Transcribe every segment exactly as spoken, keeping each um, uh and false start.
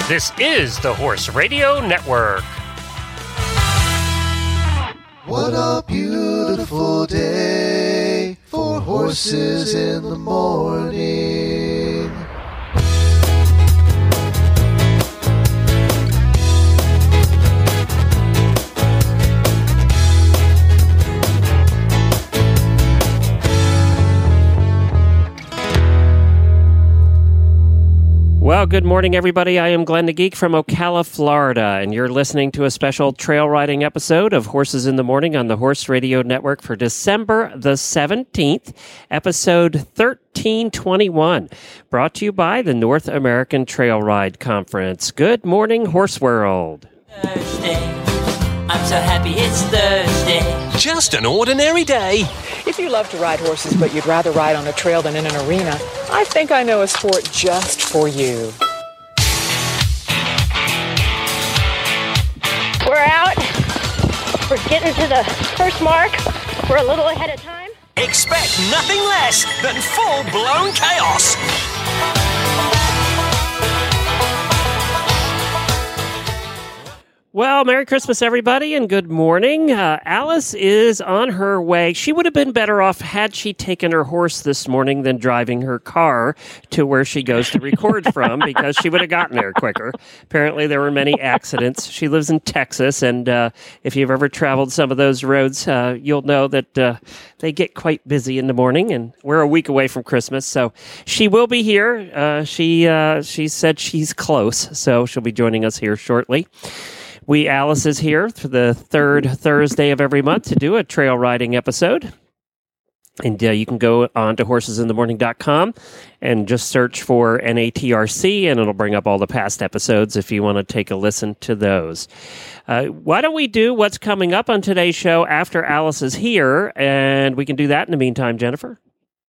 This is the Horse Radio Network. What a beautiful day for horses in the morning. Well, good morning, everybody. I am Glenn the Geek from Ocala, Florida, and you're listening to a special trail riding episode of Horses in the Morning on the Horse Radio Network for December the seventeenth, episode thirteen twenty-one, brought to you by the North American Trail Ride Conference. Good morning, Horse World. Thursday. I'm so happy it's Thursday. Just an ordinary day. If you love to ride horses, but you'd rather ride on a trail than in an arena, I think I know a sport just for you. We're out. We're getting to the first mark. We're a little ahead of time. Expect nothing less than full-blown chaos. Well, Merry Christmas, everybody, and good morning. Uh, Alice is on her way. She would have been better off had she taken her horse this morning than driving her car to where she goes to record from, because she would have gotten there quicker. Apparently, there were many accidents. She lives in Texas, and uh, if you've ever traveled some of those roads, uh, you'll know that uh, they get quite busy in the morning, and we're a week away from Christmas, so she will be here. Uh, she, uh, she said she's close, so she'll be joining us here shortly. We, Alice is here for the third Thursday of every month to do a trail riding episode. And uh, you can go on to horses in the morning dot com and just search for N A T R C, and it'll bring up all the past episodes if you want to take a listen to those. Uh, why don't we do what's coming up on today's show after Alice is here, and we can do that in the meantime, Jennifer.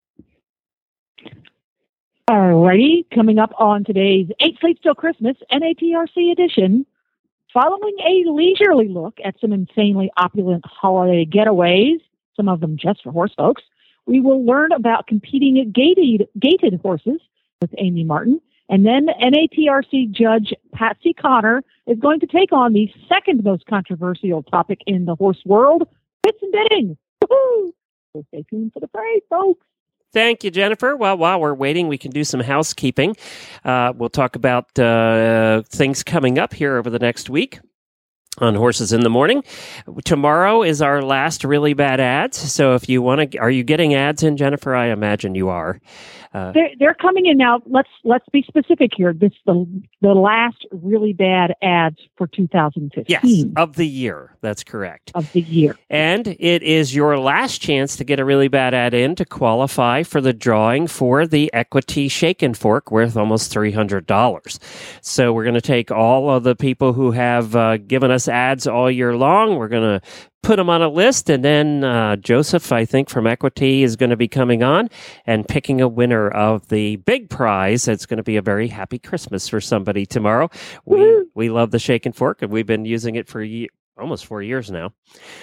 Alrighty, coming up on today's Ain't Sleep Till Christmas N A T R C edition. Following a leisurely look at some insanely opulent holiday getaways, some of them just for horse folks, we will learn about competing gated, gated horses with Amy Martin. And then N A T R C judge Patsy Connor is going to take on the second most controversial topic in the horse world, bits and bitting. Woo-hoo! So stay tuned for the parade, folks. Thank you, Jennifer. Well, while we're waiting, we can do some housekeeping. Uh, we'll talk about uh, things coming up here over the next week on Horses in the Morning. Tomorrow is our last really bad ads. So if you want to, are you getting ads in, Jennifer? I imagine you are. Uh, they're, they're coming in now. Let's let's be specific here. This the the last really bad ads for two thousand fifteen. Yes, of the year. That's correct. Of the year. And it is your last chance to get a really bad ad in to qualify for the drawing for the Equity Shake and Fork worth almost three hundred dollars. So we're going to take all of the people who have uh, given us ads all year long. We're going to put them on a list, and then uh, Joseph, I think, from Equity is going to be coming on and picking a winner of the big prize. It's going to be a very happy Christmas for somebody tomorrow. We we love the Shake and Fork, and we've been using it for ye- almost four years now.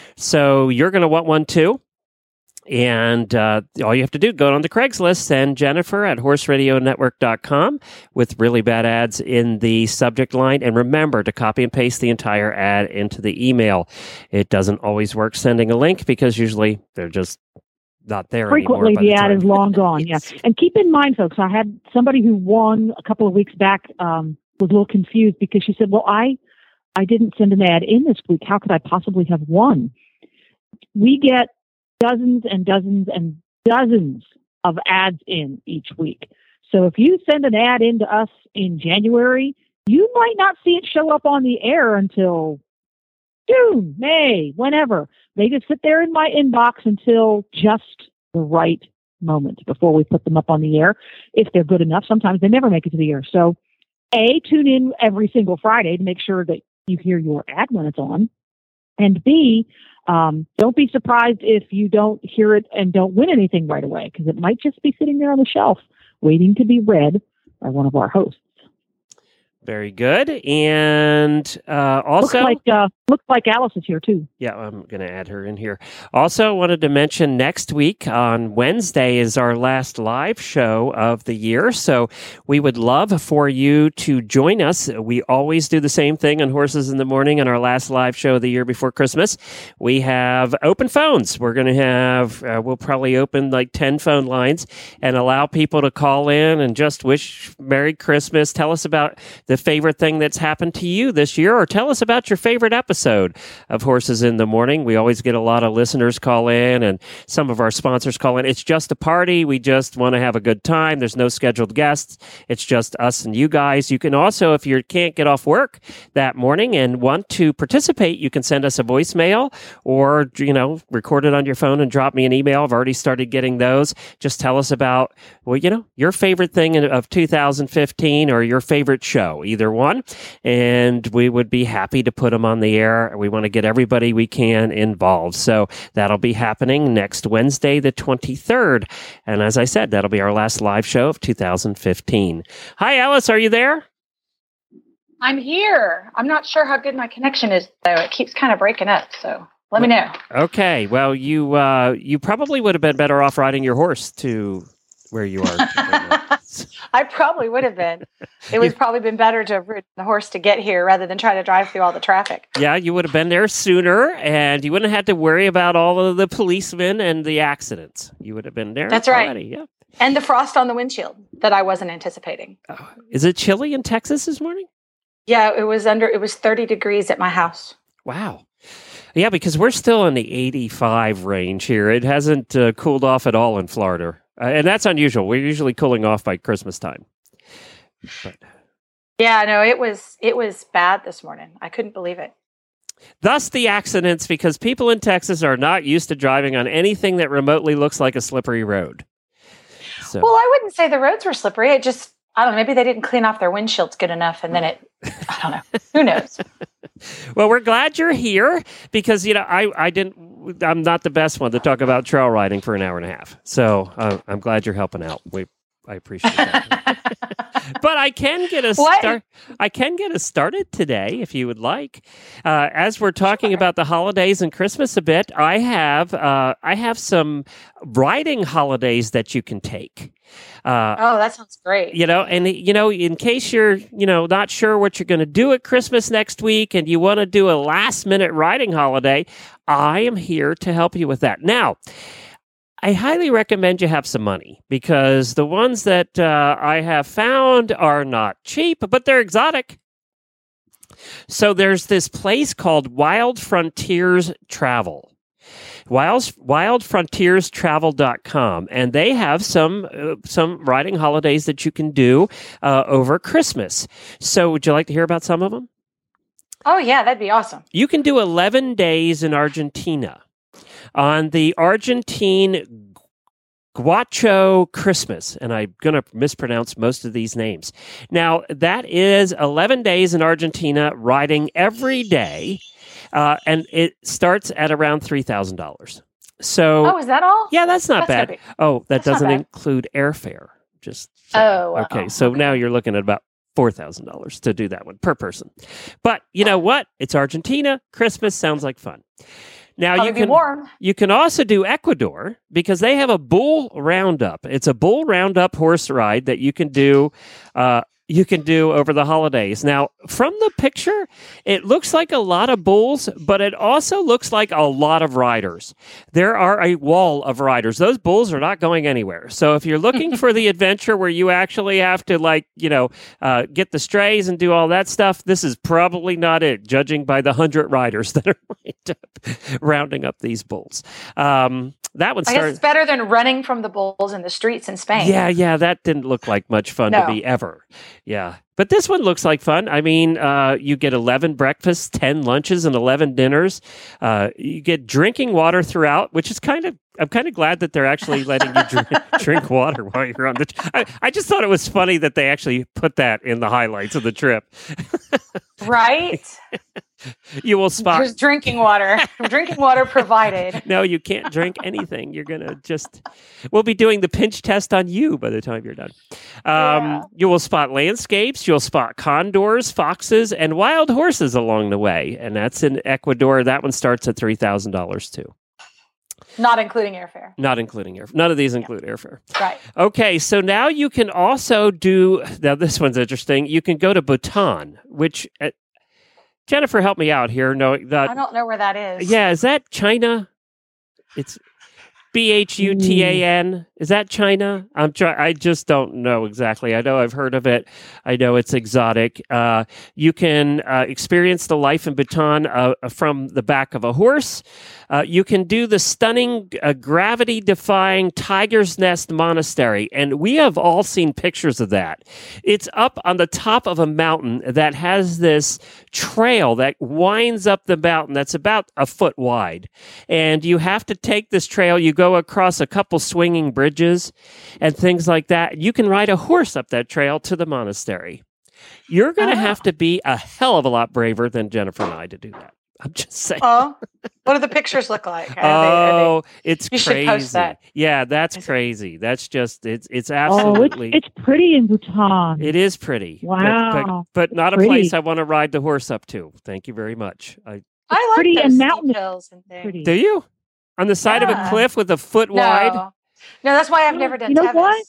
So you're going to want one too. And uh, all you have to do, go on to Craigslist, send Jennifer at horse radio network dot com with really bad ads in the subject line. And remember to copy and paste the entire ad into the email. It doesn't always work sending a link because usually they're just not there Frequently, anymore. the, the ad time. is long gone, yes. Yeah. And keep in mind, folks, I had somebody who won a couple of weeks back um, was a little confused because she said, well, I, I didn't send an ad in this week. How could I possibly have won? We get dozens and dozens and dozens of ads in each week. So if you send an ad in to us in January, you might not see it show up on the air until June, May, whenever. They just sit there in my inbox until just the right moment before we put them up on the air. If they're good enough, sometimes they never make it to the air. So A, tune in every single Friday to make sure that you hear your ad when it's on. And B, Um, don't be surprised if you don't hear it and don't win anything right away, because it might just be sitting there on the shelf waiting to be read by one of our hosts. Very good. And uh, also... Looks like uh, Looks like Alice is here too. Yeah, I'm going to add her in here. Also, wanted to mention next week on Wednesday is our last live show of the year. So we would love for you to join us. We always do the same thing on Horses in the Morning on our last live show of the year before Christmas. We have open phones. We're going to have, uh, we'll probably open like ten phone lines and allow people to call in and just wish Merry Christmas. Tell us about the favorite thing that's happened to you this year, or tell us about your favorite episode of Horses in the Morning. We always get a lot of listeners call in, and some of our sponsors call in. It's just a party. We just want to have a good time. There's no scheduled guests. It's just us and you guys. You can also, if you can't get off work that morning and want to participate, you can send us a voicemail or, you know, record it on your phone and drop me an email. I've already started getting those. Just tell us about, well, you know, your favorite thing of two thousand fifteen or your favorite show, either one. And we would be happy to put them on the air. We want to get everybody we can involved. So that'll be happening next Wednesday, the twenty-third. And as I said, that'll be our last live show of two thousand fifteen. Hi, Alice. Are you there? I'm here. I'm not sure how good my connection is, though. It keeps kind of breaking up. So let me know. Okay. Well, you uh, you probably would have been better off riding your horse to where you are. I probably would have been. It would probably been better to have ridden the horse to get here rather than try to drive through all the traffic. Yeah, you would have been there sooner, and you wouldn't have had to worry about all of the policemen and the accidents. You would have been there. That's already. right. Yeah. And the frost on the windshield that I wasn't anticipating. Oh, is it chilly in Texas this morning? Yeah, it was under. It was thirty degrees at my house. Wow. Yeah, because we're still in the eighty-five range here. It hasn't uh, cooled off at all in Florida. Uh, and that's unusual. We're usually cooling off by Christmas time. But. Yeah, no, it was it was bad this morning. I couldn't believe it. Thus the accidents, because people in Texas are not used to driving on anything that remotely looks like a slippery road. So. Well, I wouldn't say the roads were slippery. It just, I don't know, maybe they didn't clean off their windshields good enough, and then it, I don't know. Who knows? Well, we're glad you're here because, you know, I, I didn't, I'm not the best one to talk about trail riding for an hour and a half. So uh, I'm glad you're helping out. We, I appreciate that. But I can get us start. I can get us started today if you would like. Uh, as we're talking about the holidays and Christmas a bit, I have uh, I have some riding holidays that you can take. Uh, oh, that sounds great. You know, and you know, in case you're you know not sure what you're going to do at Christmas next week, and you want to do a last minute riding holiday, I am here to help you with that. Now, I highly recommend you have some money because the ones that uh, I have found are not cheap, but they're exotic. So there's this place called Wild Frontiers Travel. Wild, wild frontiers travel dot com, and they have some uh, some riding holidays that you can do uh, over Christmas. So would you like to hear about some of them? Oh, yeah, that'd be awesome. You can do eleven days in Argentina on the Argentine Guacho Christmas, and I'm going to mispronounce most of these names. Now, that is eleven days in Argentina, riding every day, uh, and it starts at around three thousand dollars. So, oh, is that all? Yeah, that's not that's bad. Oh, that that's doesn't include airfare. Just so. Oh, wow. Okay, so okay. Now you're looking at about four thousand dollars to do that one per person. But you know what? It's Argentina. Christmas sounds like fun. Now Probably you can warm. you can also do Ecuador because they have a bull roundup. It's a bull roundup horse ride that you can do uh, you can do over the holidays. Now, from the picture, it looks like a lot of bulls, but it also looks like a lot of riders. There are a wall of riders. Those bulls are not going anywhere. So if you're looking for the adventure where you actually have to, like, you know, uh, get the strays and do all that stuff, this is probably not it, judging by the hundred riders that are lined up, rounding up these bulls. Um, that one started. I guess it's better than running from the bulls in the streets in Spain. Yeah, yeah, that didn't look like much fun no. to me ever. Yeah. But this one looks like fun. I mean, uh, you get eleven breakfasts, ten lunches, and eleven dinners. Uh, you get drinking water throughout, which is kind of, I'm kind of glad that they're actually letting you drink, drink water while you're on the, I, I just thought it was funny that they actually put that in the highlights of the trip. Right? You will spot. There's drinking water. Drinking water provided. No, you can't drink anything. You're going to just, we'll be doing the pinch test on you by the time you're done. Um, Yeah. You will spot landscapes. You'll spot condors, foxes, and wild horses along the way. And that's in Ecuador. That one starts at three thousand dollars too. Not including airfare. Not including airfare. None of these include airfare. Right. Okay, so now you can also do, now this one's interesting. You can go to Bhutan, which, uh, Jennifer, help me out here. No, I that, don't know where that is. yeah, is that China? It's B H U T A N. Is that China? I'm try- I just don't know exactly. I know I've heard of it. I know it's exotic. Uh, you can uh, experience the life in Bhutan uh, from the back of a horse. Uh, you can do the stunning, uh, gravity-defying Tiger's Nest Monastery, and we have all seen pictures of that. It's up on the top of a mountain that has this trail that winds up the mountain that's about a foot wide, and you have to take this trail. You go across a couple swinging bridges and things like that. You can ride a horse up that trail to the monastery. You're going to Oh. have to be a hell of a lot braver than Jennifer and I to do that. I'm just saying. Oh, what do the pictures look like? Are they- Oh, are they- it's You should crazy. post that. Yeah, that's crazy. That's just it's it's Oh, absolutely it's it's pretty in Bhutan. it is pretty. But- Wow. But, but not a Pretty. place I want to ride the horse up to. Thank you very much. I I like pretty those and steep mountainous. hills and things. Pretty. do you? On the side of a Yeah. cliff with a foot No. wide? No, that's why I've never done You know Tevis. what?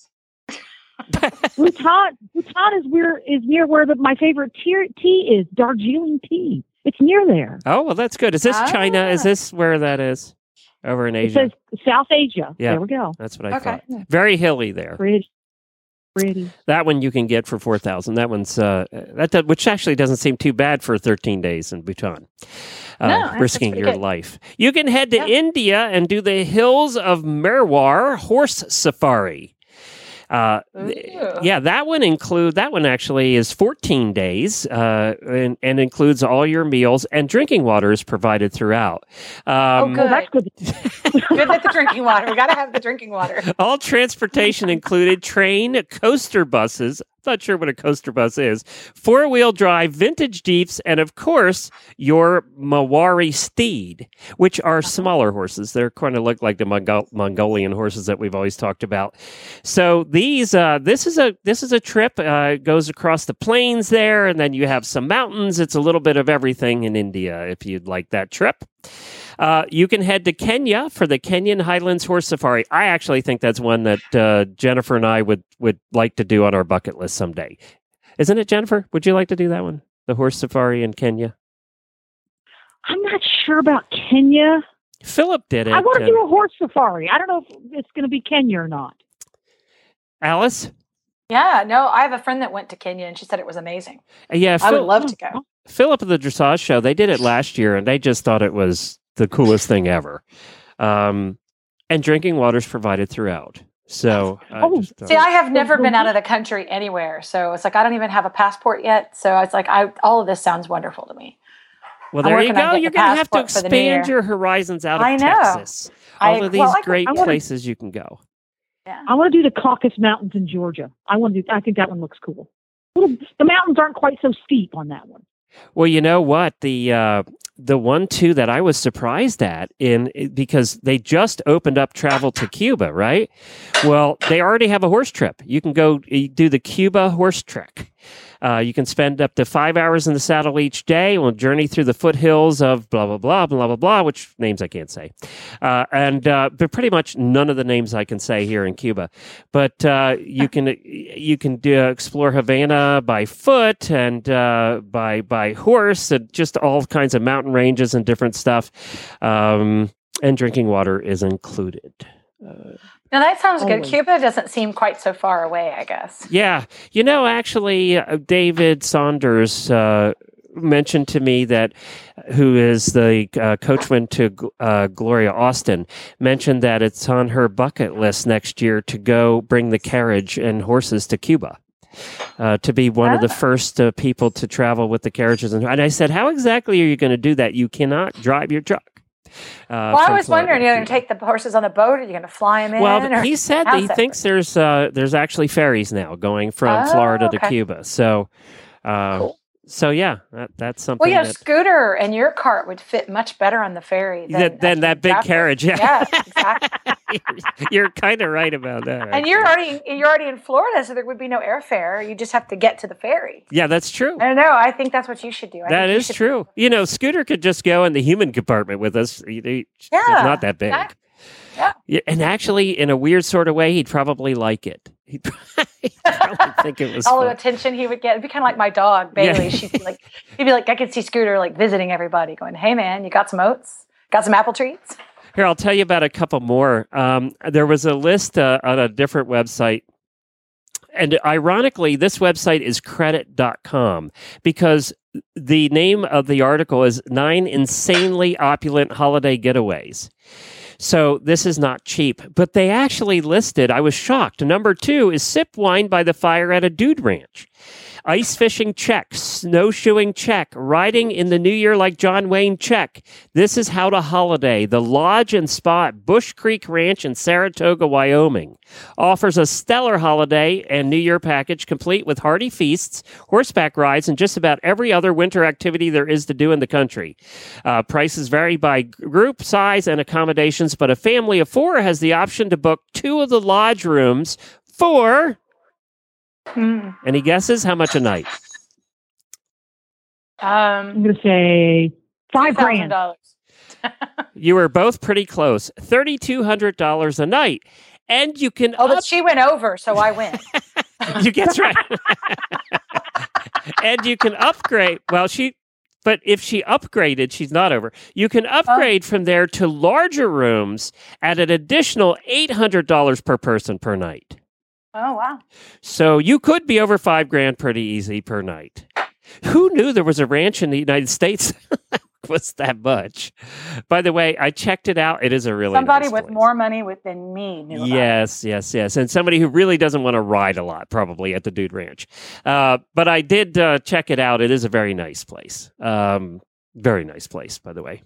Bhutan, Bhutan is where is near where the, my favorite tea, tea is. Darjeeling tea. It's near there. Oh, well, that's good. Is this China? Is Ah. this where that is? Over in It Asia? says South Asia. Yeah. There we go. That's what I Okay. thought. Very hilly there. Pretty. Pretty. That one you can get for four thousand. That one's uh, that does, which actually doesn't seem too bad for thirteen days in Bhutan. Uh, No, that's- that's risking pretty your good. life. You can head to Yeah. India and do the hills of Merwar horse safari. Uh, th- Ooh. yeah, that one include that one actually is fourteen days uh, and, and includes all your meals, and drinking water is provided throughout. Um, good. Oh, that's good. Good with the drinking water. We got to have the drinking water. All transportation included train, coaster buses. I'm not sure what a coaster bus is. Four-wheel drive, vintage Jeeps, and of course, your Mawari steed, which are smaller horses. They're kind of look like the Mongol- Mongolian horses that we've always talked about. So these, uh, this is a this is a trip. Uh, it goes across the plains there, and then you have some mountains. It's a little bit of everything in India if you'd like that trip. Uh, you can head to Kenya for the Kenyan Highlands Horse Safari. I actually think that's one that uh, Jennifer and I would, would like to do on our bucket list someday. Isn't it, Jennifer? Would you like to do that one? The horse safari in Kenya? I'm not sure about Kenya. Philip did it. I want to uh, do a horse safari. I don't know if it's going to be Kenya or not. Alice? Yeah, no, I have a friend that went to Kenya and she said it was amazing. Uh, yeah, I would Phil- love to go. Philip of the Dressage Show, they did it last year, and they just thought it was the coolest thing ever. Um, and drinking water's provided throughout. So, I Oh, just thought- See, I have never been out of the country anywhere, so it's like I don't even have a passport yet. So it's like I all of this sounds wonderful to me. well, I'm there you working on go. getting You're a going to have to passport for the new expand year. your horizons out of I know. Texas. All I- of these well, I- great I wanna- places you can go. Yeah. I want to do the Caucasus Mountains in Georgia. I want to do. I think that one looks cool. Little, the mountains aren't quite so steep on that one. Well, you know what? The uh, the one too that I was surprised at in because they just opened up travel to Cuba, right? Well, they already have a horse trip. You can go you do the Cuba horse trek. Uh, you can spend up to five hours in the saddle each day. We'll journey through the foothills of blah blah blah blah blah blah, which names I can't say, uh, and uh, but pretty much none of the names I can say here in Cuba. But uh, you can you can do, explore Havana by foot and uh, by by horse, and just all kinds of mountain ranges and different stuff. Um, and drinking water is included. Uh, Now that sounds good. Always. Cuba doesn't seem quite so far away, I guess. Yeah. You know, actually, uh, David Saunders uh, mentioned to me that, who is the uh, coachman to uh, Gloria Austin, mentioned that it's on her bucket list next year to go bring the carriage and horses to Cuba. Uh, to be one of the Ah. first uh, people to travel with the carriages. And, and I said, how exactly are you going to do that? You cannot drive your truck. Uh, Well, I from was Florida wondering, to you're going to Cuba. take the horses on the boat, or you're going to fly them in? Well, or he said that how's he that thinks there's uh, there's actually ferries now going from Oh, Florida to okay. Cuba. So, uh, Cool. So yeah, that, that's something. Well, yeah, that, scooter and your cart would fit much better on the ferry than, than, than that big traffic. carriage. Yeah, Yeah, exactly. you're, you're kind of right about that. And you're actually. already you're already in Florida, so there would be no airfare. You just have to get to the ferry. Yeah, that's true. I don't know. I think that's what you should do. I That think you is should- true. You know, Scooter could just go in the human compartment with us. He, he- he's Yeah, not that big. exactly. Yeah. Yeah, and actually, in a weird sort of way, he'd probably like it. He'd probably, probably think it was All the fun. attention he would get. It'd be kind of like my dog, Bailey. Yeah. She'd be like, he'd be like, I could see Scooter like visiting everybody, going, "Hey man, you got some oats? Got some apple treats?" Here, I'll tell you about a couple more. Um, there was a list uh, on a different website. And ironically, this website is credit dot com because the name of the article is Nine Insanely Opulent Holiday Getaways. So this is not cheap, but they actually listed, I was shocked. Number two is sip wine by the fire at a dude ranch. Ice fishing, check. Snowshoeing, check. Riding in the new year like John Wayne, check. This is how to holiday. The Lodge and Spa at Bush Creek Ranch in Saratoga, Wyoming. Offers a stellar holiday and New Year package complete with hearty feasts, horseback rides, and just about every other winter activity there is to do in the country. Uh, prices vary by group, size, and accommodations, but a family of four has the option to book two of the lodge rooms for... Hmm. Any guesses? How much a night? I'm Um, going to say five two thousand grand. dollars. You were both pretty close. thirty-two hundred dollars a night. And you can Oh, up- but she went over, so I win. you guess right. And you can upgrade. Well, she but if she upgraded, she's not over. You can upgrade from there to larger rooms at an additional eight hundred dollars per person per night. Oh wow! So you could be over five grand pretty easy per night. Who knew there was a ranch in the United States that was that much? By the way, I checked it out. It is a really Somebody nice with place. more money with than me knew about it. Yes, yes, yes. And somebody who really doesn't want to ride a lot, probably at the Dude Ranch. Uh, but I did uh, check it out. It is a very nice place. Um, very nice place, by the way.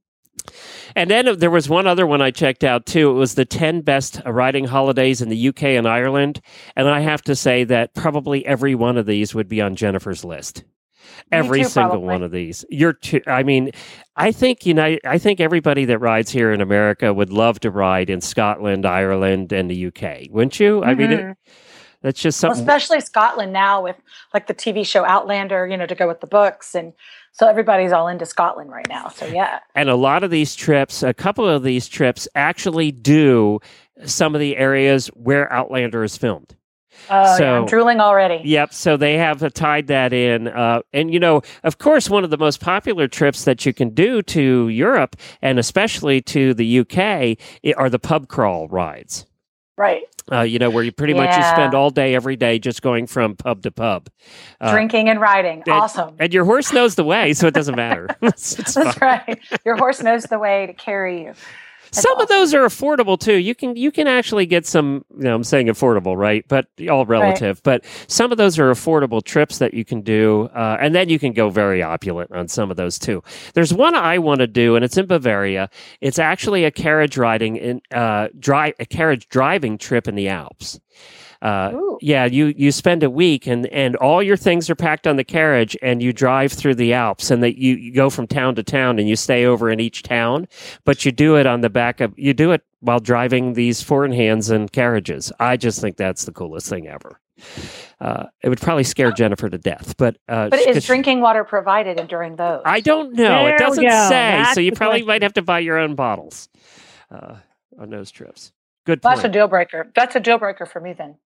And then there was one other one I checked out too. It was the ten best riding holidays in the U K and Ireland. And I have to say that probably every one of these would be on Jennifer's list. Every too, single probably. one of these. You're too, I mean, I think United, I think everybody that rides here in America would love to ride in Scotland, Ireland, and the U K. Wouldn't you? I mean, it, that's just Well, something. especially Scotland now with like the T V show Outlander, you know, to go with the books, and so everybody's all into Scotland right now. So yeah, And a lot of these trips, a couple of these trips actually do some of the areas where Outlander is filmed. oh, So- yeah, I'm drooling already. Yep. So they have tied that in. Uh, and, you know, of course, one of the most popular trips that you can do to Europe and especially to the U K i- are the pub crawl rides. Right, Uh, you know, where you pretty much you Yeah. spend all day, every day, just going from pub to pub. Uh, drinking and riding, and- awesome. And your horse knows the way, so it doesn't matter. It's- it's That's fine. right. Your horse knows the way to carry you. That's Some of awesome. those are affordable too. You can you can actually get some. You know, I'm saying affordable, right? But all relative. But some of those are affordable trips that you can do, uh, and then you can go very opulent on some of those too. There's one I want to do, and it's in Bavaria. It's actually a carriage riding in uh, drive a carriage driving trip in the Alps. Uh, Ooh. yeah, you, you spend a week and, and all your things are packed on the carriage and you drive through the Alps and that you, you go from town to town and you stay over in each town, but you do it on the back of, you do it while driving these four in hands and carriages. I just think that's the coolest thing ever. Uh, it would probably scare Jennifer to death, but, uh, But she- is drinking water provided during those? I don't know. There It we doesn't go. say, That's so you the probably question. might have to buy your own bottles, uh, on those trips. Good That's a point. deal breaker. That's a deal breaker for me then.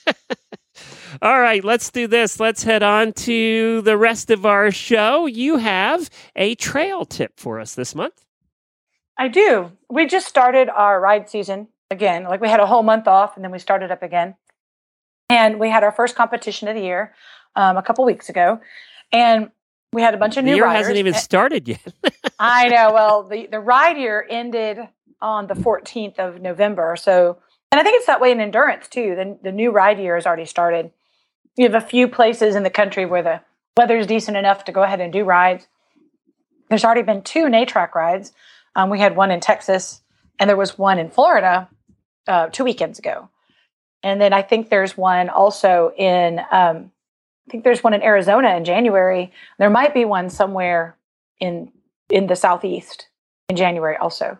All right, let's do this. Let's head on to the rest of our show. You have a trail tip for us this month. I do. We just started our ride season again. Like we had a whole month off and then we started up again. And we had our first competition of the year um, a couple weeks ago. And we had a bunch of The new year riders. hasn't even And- started yet. I know. Well, the, the ride year ended on the fourteenth of November. So, and I think it's that way in endurance too. The, the new ride year has already started. You have a few places in the country where the weather is decent enough to go ahead and do rides. There's already been two N A TRAC rides. Um, we had one in Texas and there was one in Florida uh, two weekends ago. And then I think there's one also in um, I think there's one in Arizona in January. There might be one somewhere in in the Southeast in January also.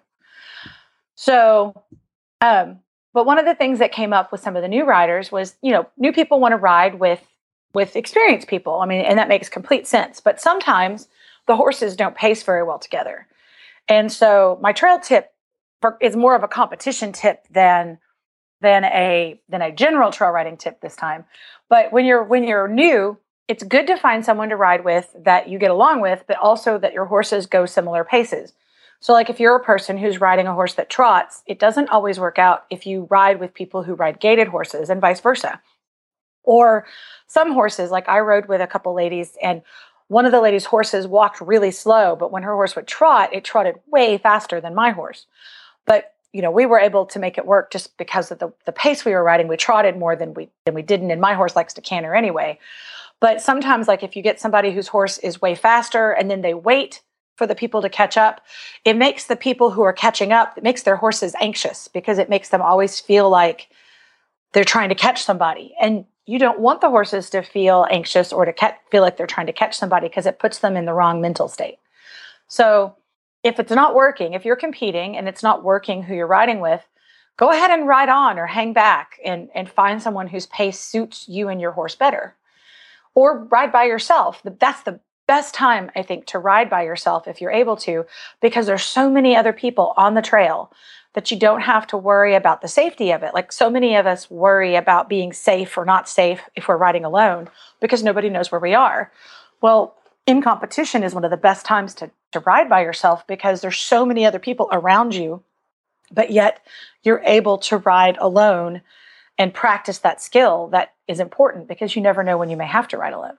So, um, but one of the things that came up with some of the new riders was, you know, new people want to ride with with experienced people. I mean, and that makes complete sense. But sometimes the horses don't pace very well together. And so my trail tip for, is more of a competition tip than than a than a general trail riding tip this time. But when you're when you're new, it's good to find someone to ride with that you get along with, but also that your horses go similar paces. So like if you're a person who's riding a horse that trots, it doesn't always work out if you ride with people who ride gaited horses and vice versa. Or some horses, like I rode with a couple ladies, and one of the ladies' horses walked really slow, but when her horse would trot, it trotted way faster than my horse. But you know, we were able to make it work just because of the, the pace we were riding. We trotted more than we than we didn't, and my horse likes to canter anyway. But sometimes, like if you get somebody whose horse is way faster and then they wait for the people to catch up, it makes the people who are catching up, it makes their horses anxious because it makes them always feel like they're trying to catch somebody. And you don't want the horses to feel anxious or to ca- feel like they're trying to catch somebody because it puts them in the wrong mental state. So if it's not working, if you're competing and it's not working who you're riding with, go ahead and ride on or hang back and, and find someone whose pace suits you and your horse better. Or ride by yourself. That's the best time, I think, to ride by yourself if you're able to, because there's so many other people on the trail that you don't have to worry about the safety of it. Like so many of us worry about being safe or not safe if we're riding alone because nobody knows where we are. Well, in competition is one of the best times to, to ride by yourself because there's so many other people around you, but yet you're able to ride alone and practice that skill that is important because you never know when you may have to ride alone.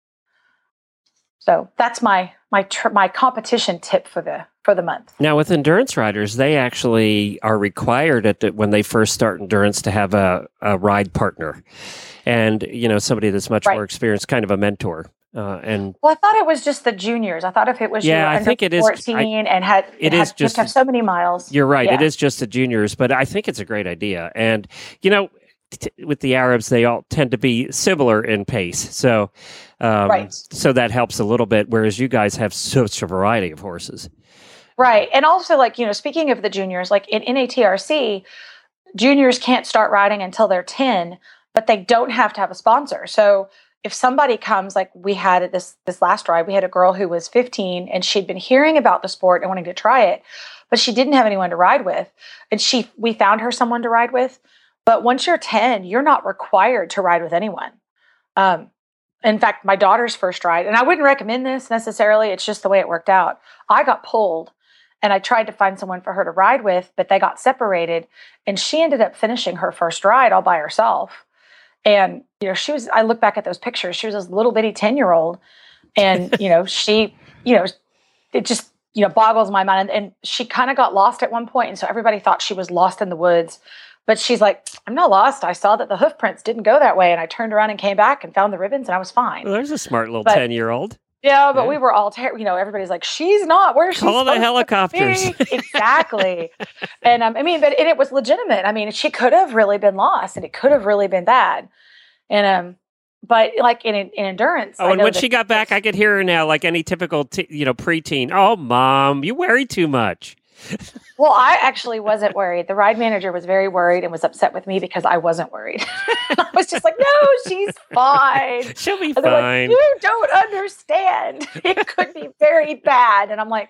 So that's my my tr- my competition tip for the for the month. Now, with endurance riders, they actually are required at the, when they first start endurance to have a, a ride partner, and you know somebody that's much Right. more experienced, kind of a mentor. Uh, and Well, I thought it was just the juniors. I thought if it was Yeah, you I under think it is- fourteen I- and had it had, is you just- have so many miles. you're right; Yeah. it is just the juniors, but I think it's a great idea. And you know, t- with the Arabs, they all tend to be similar in pace, so um, Right. so that helps a little bit. Whereas you guys have such a variety of horses. Right. And also, like, you know, speaking of the juniors, like in N A T R C, juniors can't start riding until they're ten, but they don't have to have a sponsor. So if somebody comes, like we had at this this last ride, we had a girl who was fifteen and she'd been hearing about the sport and wanting to try it, but she didn't have anyone to ride with. And she we found her someone to ride with. But once you're ten, you're not required to ride with anyone. Um, in fact, my daughter's first ride, and I wouldn't recommend this necessarily, it's just the way it worked out. I got pulled and I tried to find someone for her to ride with, but they got separated and she ended up finishing her first ride all by herself. And, you know, she was, I look back at those pictures, she was this little bitty ten year old. And, you know, she, you know, it just, you know, boggles my mind. And, and she kind of got lost at one point. And so everybody thought she was lost in the woods. But she's like, I'm not lost. I saw that the hoof prints didn't go that way. And I turned around and came back and found the ribbons and I was fine. Well, there's a smart little But- ten-year-old. Yeah, but Yeah. we were all, ter- you know, everybody's like, she's not where she's Call the supposed to helicopters. be. Exactly. And um, I mean, but and it was legitimate. I mean, she could have really been lost and it could have really been bad. And, um, but like in, in endurance. Oh, I and know when that- she got back, I could hear her now, like any typical, t- you know, preteen. Oh, mom, you worry too much. Well, I actually wasn't worried. The ride manager was very worried and was upset with me because I wasn't worried. I was just like, no, she's fine. She'll be And they're like, fine. you don't understand. It could be very bad. And I'm like,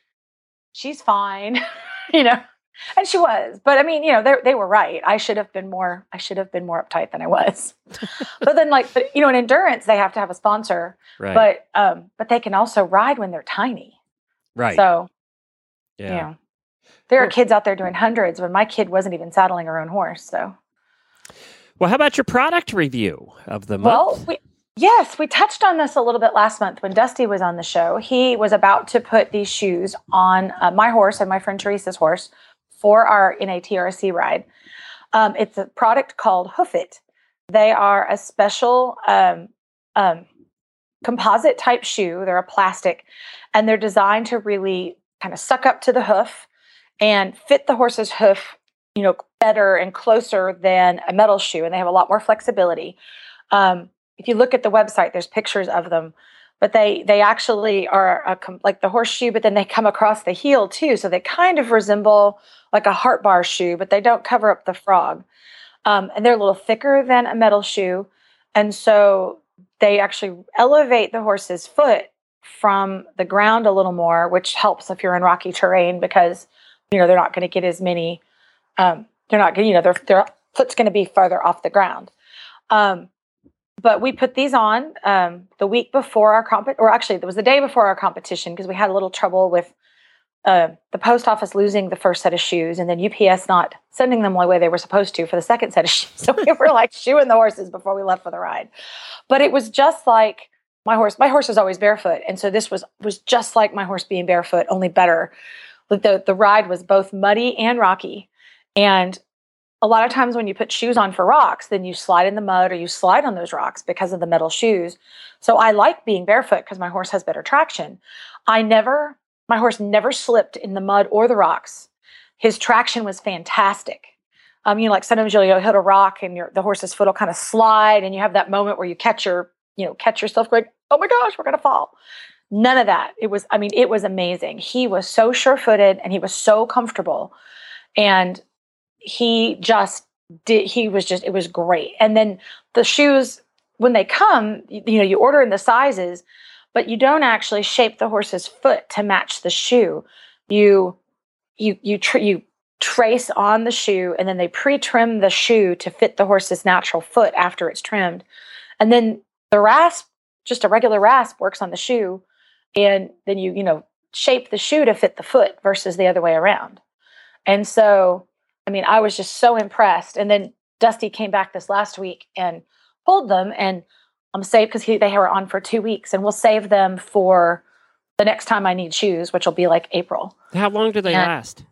she's fine, you know. And she was. But I mean, you know, they they were right. I should have been more I should have been more uptight than I was. But then like, but you know, in endurance, they have to have a sponsor. Right. But um, but they can also ride when they're tiny. right. So, yeah. you know, there are kids out there doing hundreds when my kid wasn't even saddling her own horse. So Well, how about your product review of the month? Well, we, yes, we touched on this a little bit last month when Dusty was on the show. He was about to put these shoes on uh, my horse and my friend Teresa's horse for our N A T R C ride. Um, it's a product called Hoof It. They are a special um, um, composite type shoe. They're a plastic, and they're designed to really kind of suck up to the hoof and fit the horse's hoof, you know, better and closer than a metal shoe. And they have a lot more flexibility. Um, if you look at the website, there's pictures of them, but they, they actually are a, like the horseshoe, but then they come across the heel too. So they kind of resemble like a heart bar shoe, but they don't cover up the frog. Um, and they're a little thicker than a metal shoe. And so they actually elevate the horse's foot from the ground a little more, which helps if you're in rocky terrain because, you know, they're not going to get as many, um, they're not going to, you know, their, their foot's going to be farther off the ground. Um, but we put these on um, the week before our comp, or actually it was the day before our competition because we had a little trouble with uh, the post office losing the first set of shoes and then U P S not sending them the way they were supposed to for the second set of shoes. So we were like shoeing the horses before we left for the ride. But it was just like my horse, my horse was always barefoot. And so this was, was just like my horse being barefoot, only better. The, the ride was both muddy and rocky. And a lot of times when you put shoes on for rocks, then you slide in the mud or you slide on those rocks because of the metal shoes. So I like being barefoot because my horse has better traction. I never, my horse never slipped in the mud or the rocks. His traction was fantastic. Um, you know, like sometimes you'll, you'll hit a rock and your, the horse's foot will kind of slide and you have that moment where you catch your, you know, catch yourself going, oh my gosh, we're going to fall. None of that. It was, I mean, it was amazing. He was so sure-footed and he was so comfortable. And he just did, he was just, it was great. And then the shoes, when they come, you, you know, you order in the sizes, but you don't actually shape the horse's foot to match the shoe. You, you, you, tr- you trace on the shoe and then they pre-trim the shoe to fit the horse's natural foot after it's trimmed. And then the rasp, just a regular rasp works on the shoe. And then you, you know, shape the shoe to fit the foot versus the other way around. And so, I mean, I was just so impressed. And then Dusty came back this last week and pulled them, and I'm saved because they were on for two weeks, and we'll save them for the next time I need shoes, which will be like April. How long do they and, last?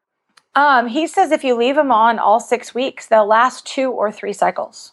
Um, he says if you leave them on all six weeks, they'll last two or three cycles.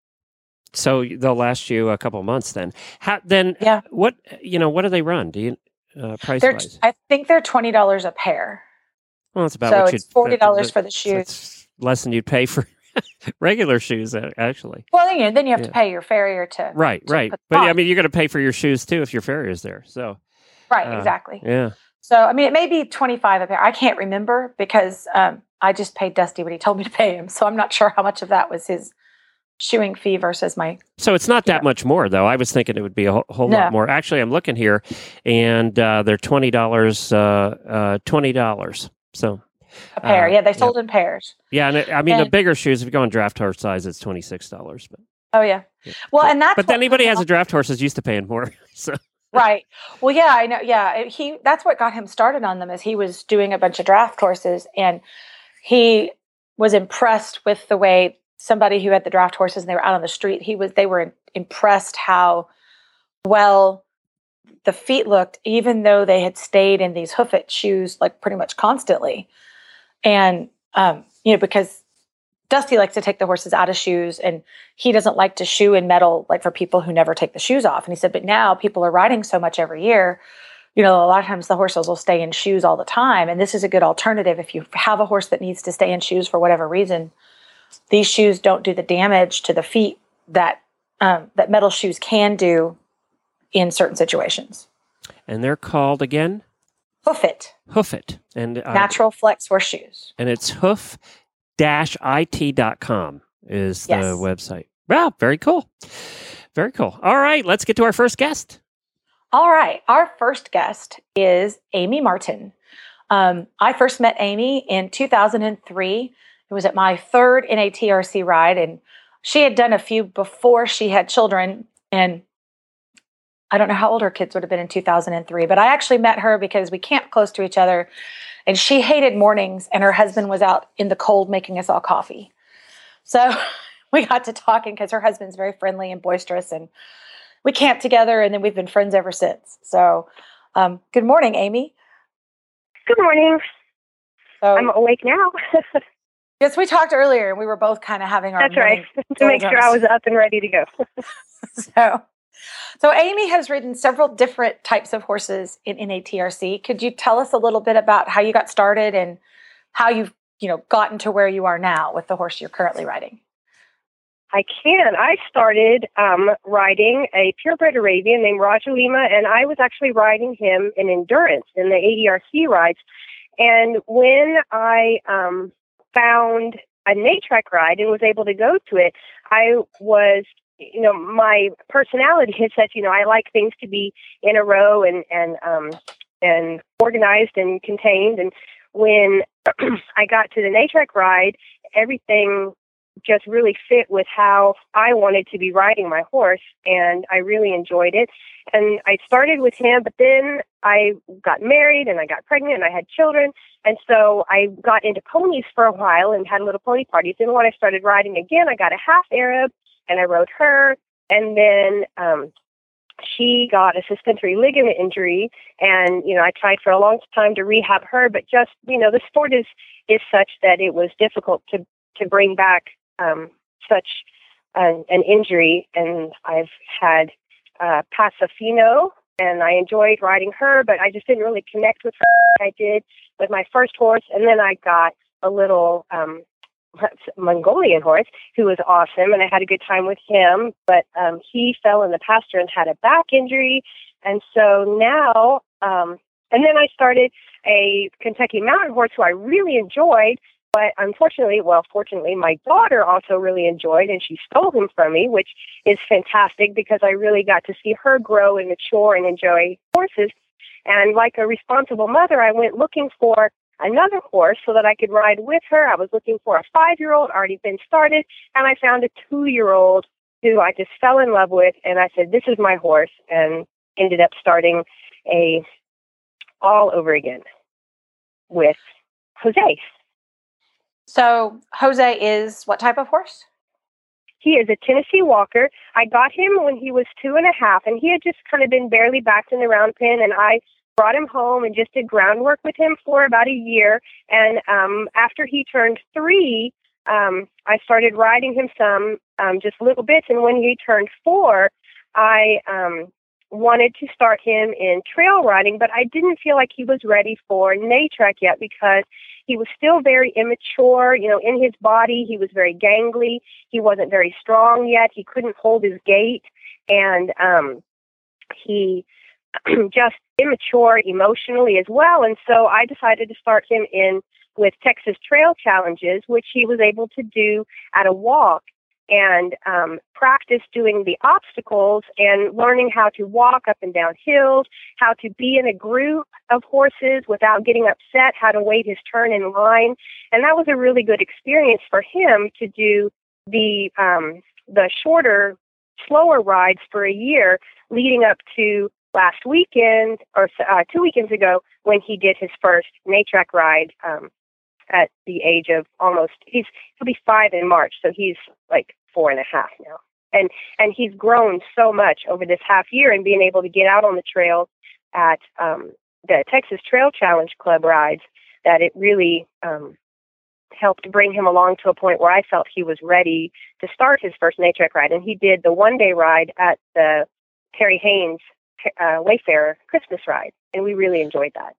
So they'll last you a couple months then. How then? Yeah. What you know? What do they run? Do you uh, price they're, wise? I think they're twenty dollars a pair. Well, it's about so what it's you'd, forty dollars that, for the shoes. So less than you'd pay for regular shoes, actually. Well, then you, then you have yeah. to pay your farrier to right, to right. But I mean, you're going to pay for your shoes too if your farrier's there. So right, uh, exactly. Yeah. So I mean, it may be twenty-five a pair. I can't remember because um, I just paid Dusty what he told me to pay him. So I'm not sure how much of that was his shoeing fee versus my. So it's not that know. much more, though. I was thinking it would be a whole, whole no. lot more. Actually, I'm looking here, and uh, they're twenty dollars. Uh, uh, twenty dollars. So. A pair, uh, yeah. They sold yeah. in pairs. Yeah, and it, I mean and, the bigger shoes. If you go on draft horse size, it's twenty six dollars. But oh yeah, yeah. well, but, and that's but anybody has a draft horse is used to paying more. So right. Well, yeah, I know. Yeah, he. That's what got him started on them. Is he was doing a bunch of draft horses, and he was impressed with the way somebody who had the draft horses and they were out on the street. He was. They were impressed how well the feet looked, even though they had stayed in these hoofit shoes like pretty much constantly. And, um, you know, because Dusty likes to take the horses out of shoes and he doesn't like to shoe in metal, like for people who never take the shoes off. And he said, but now people are riding so much every year, you know, a lot of times the horses will stay in shoes all the time. And this is a good alternative. If you have a horse that needs to stay in shoes for whatever reason, these shoes don't do the damage to the feet that, um, that metal shoes can do in certain situations. And they're called again? Hoofit. Hoofit. And uh, Natural Flex Horseshoes. And it's hoof dash I T dot com is the yes. website. Wow, very cool. Very cool. All right, let's get to our first guest. All right. Our first guest is Amy Martin. Um, I first met Amy in two thousand three. It was at my third N A T R C ride, and she had done a few before she had children, and I don't know how old her kids would have been in two thousand three, but I actually met her because we camped close to each other, and she hated mornings, and her husband was out in the cold making us all coffee. So we got to talking because her husband's very friendly and boisterous, and we camped together, and then we've been friends ever since. So um, good morning, Amy. Good morning. So, I'm awake now. yes, we talked earlier, and we were both kind of having our That's right, to make sure I was up and ready to go. so, so Amy has ridden several different types of horses in N A T R C. Could you tell us a little bit about how you got started and how you've, you know, gotten to where you are now with the horse you're currently riding? I can. I started um, riding a purebred Arabian named Raja Lima, and I was actually riding him in endurance in the A D R C rides. And when I um, found a NATRC ride and was able to go to it, I was, you know, my personality is such, you know, I like things to be in a row and and um, and organized and contained. And when I got to the NATRC ride, everything just really fit with how I wanted to be riding my horse, and I really enjoyed it. And I started with him, but then I got married and I got pregnant and I had children, and so I got into ponies for a while and had little pony parties. And when I started riding again, I got a half Arab and I rode her, and then um, she got a suspensory ligament injury, and, you know, I tried for a long time to rehab her, but just, you know, the sport is, is such that it was difficult to, to bring back um, such an, an injury. And I've had uh, Pasofino, and I enjoyed riding her, but I just didn't really connect with her like I did with my first horse. And then I got a little um, Mongolian horse who was awesome, and I had a good time with him, but um, he fell in the pasture and had a back injury. And so now, um, and then I started a Kentucky Mountain horse who I really enjoyed, but unfortunately, well, fortunately, my daughter also really enjoyed, and she stole him from me, which is fantastic because I really got to see her grow and mature and enjoy horses. And like a responsible mother, I went looking for another horse so that I could ride with her. I was looking for a five-year-old, already been started, and I found a two-year-old who I just fell in love with, and I said, this is my horse, and ended up starting a all over again with Jose. So Jose is what type of horse? He is a Tennessee Walker. I got him when he was two and a half, and he had just kind of been barely backed in the round pen, and I brought him home and just did groundwork with him for about a year. And um, after he turned three, um, I started riding him some, um, just little bits. And when he turned four, I um, wanted to start him in trail riding, but I didn't feel like he was ready for NATRC yet because he was still very immature, you know, in his body. He was very gangly. He wasn't very strong yet. He couldn't hold his gait. And um, he just immature emotionally as well. And so I decided to start him in with Texas Trail Challenges, which he was able to do at a walk, and um, practice doing the obstacles and learning how to walk up and down hills, how to be in a group of horses without getting upset, how to wait his turn in line. And that was a really good experience for him to do the um, the shorter, slower rides for a year leading up to last weekend, or uh, two weekends ago, when he did his first NATRC ride um, at the age of almost, he's he'll be five in March, so he's like four and a half now. And and he's grown so much over this half year, and being able to get out on the trails at um, the Texas Trail Challenge Club rides, that it really um, helped bring him along to a point where I felt he was ready to start his first NATRC ride. And he did the one-day ride at the Terry Haynes uh, Wayfarer Christmas ride, and we really enjoyed that.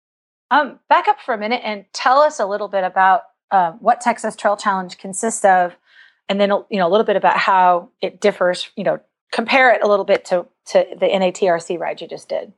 Um, back up for a minute and tell us a little bit about uh, what Texas Trail Challenge consists of, and then you know a little bit about how it differs. You know, compare it a little bit to to the N A T R C ride you just did.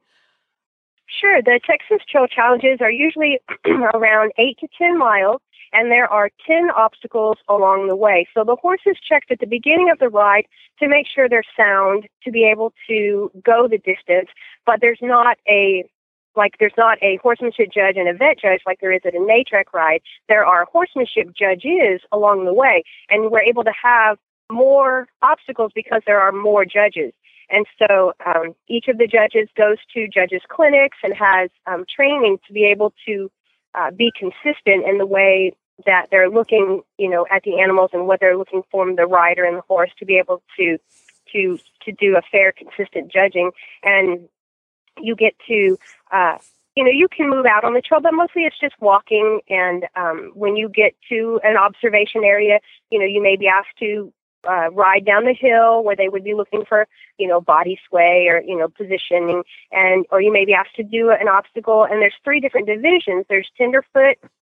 Sure. The Texas Trail Challenges are usually around eight to ten miles, and there are ten obstacles along the way. So the horse is checked at the beginning of the ride to make sure they're sound to be able to go the distance, but there's not a Like there's not a horsemanship judge and a vet judge like there is at a NATRC ride. There are horsemanship judges along the way, and we're able to have more obstacles because there are more judges. And so um, each of the judges goes to judges' clinics and has um, training to be able to uh, be consistent in the way that they're looking, you know, at the animals and what they're looking for the rider and the horse to be able to to to do a fair, consistent judging. And you get to, uh, you know, you can move out on the trail, but mostly it's just walking. And um, when you get to an observation area, you know, you may be asked to uh, ride down the hill where they would be looking for, you know, body sway or, you know, positioning. And or you may be asked to do an obstacle. And there's three different divisions. There's tenderfoot,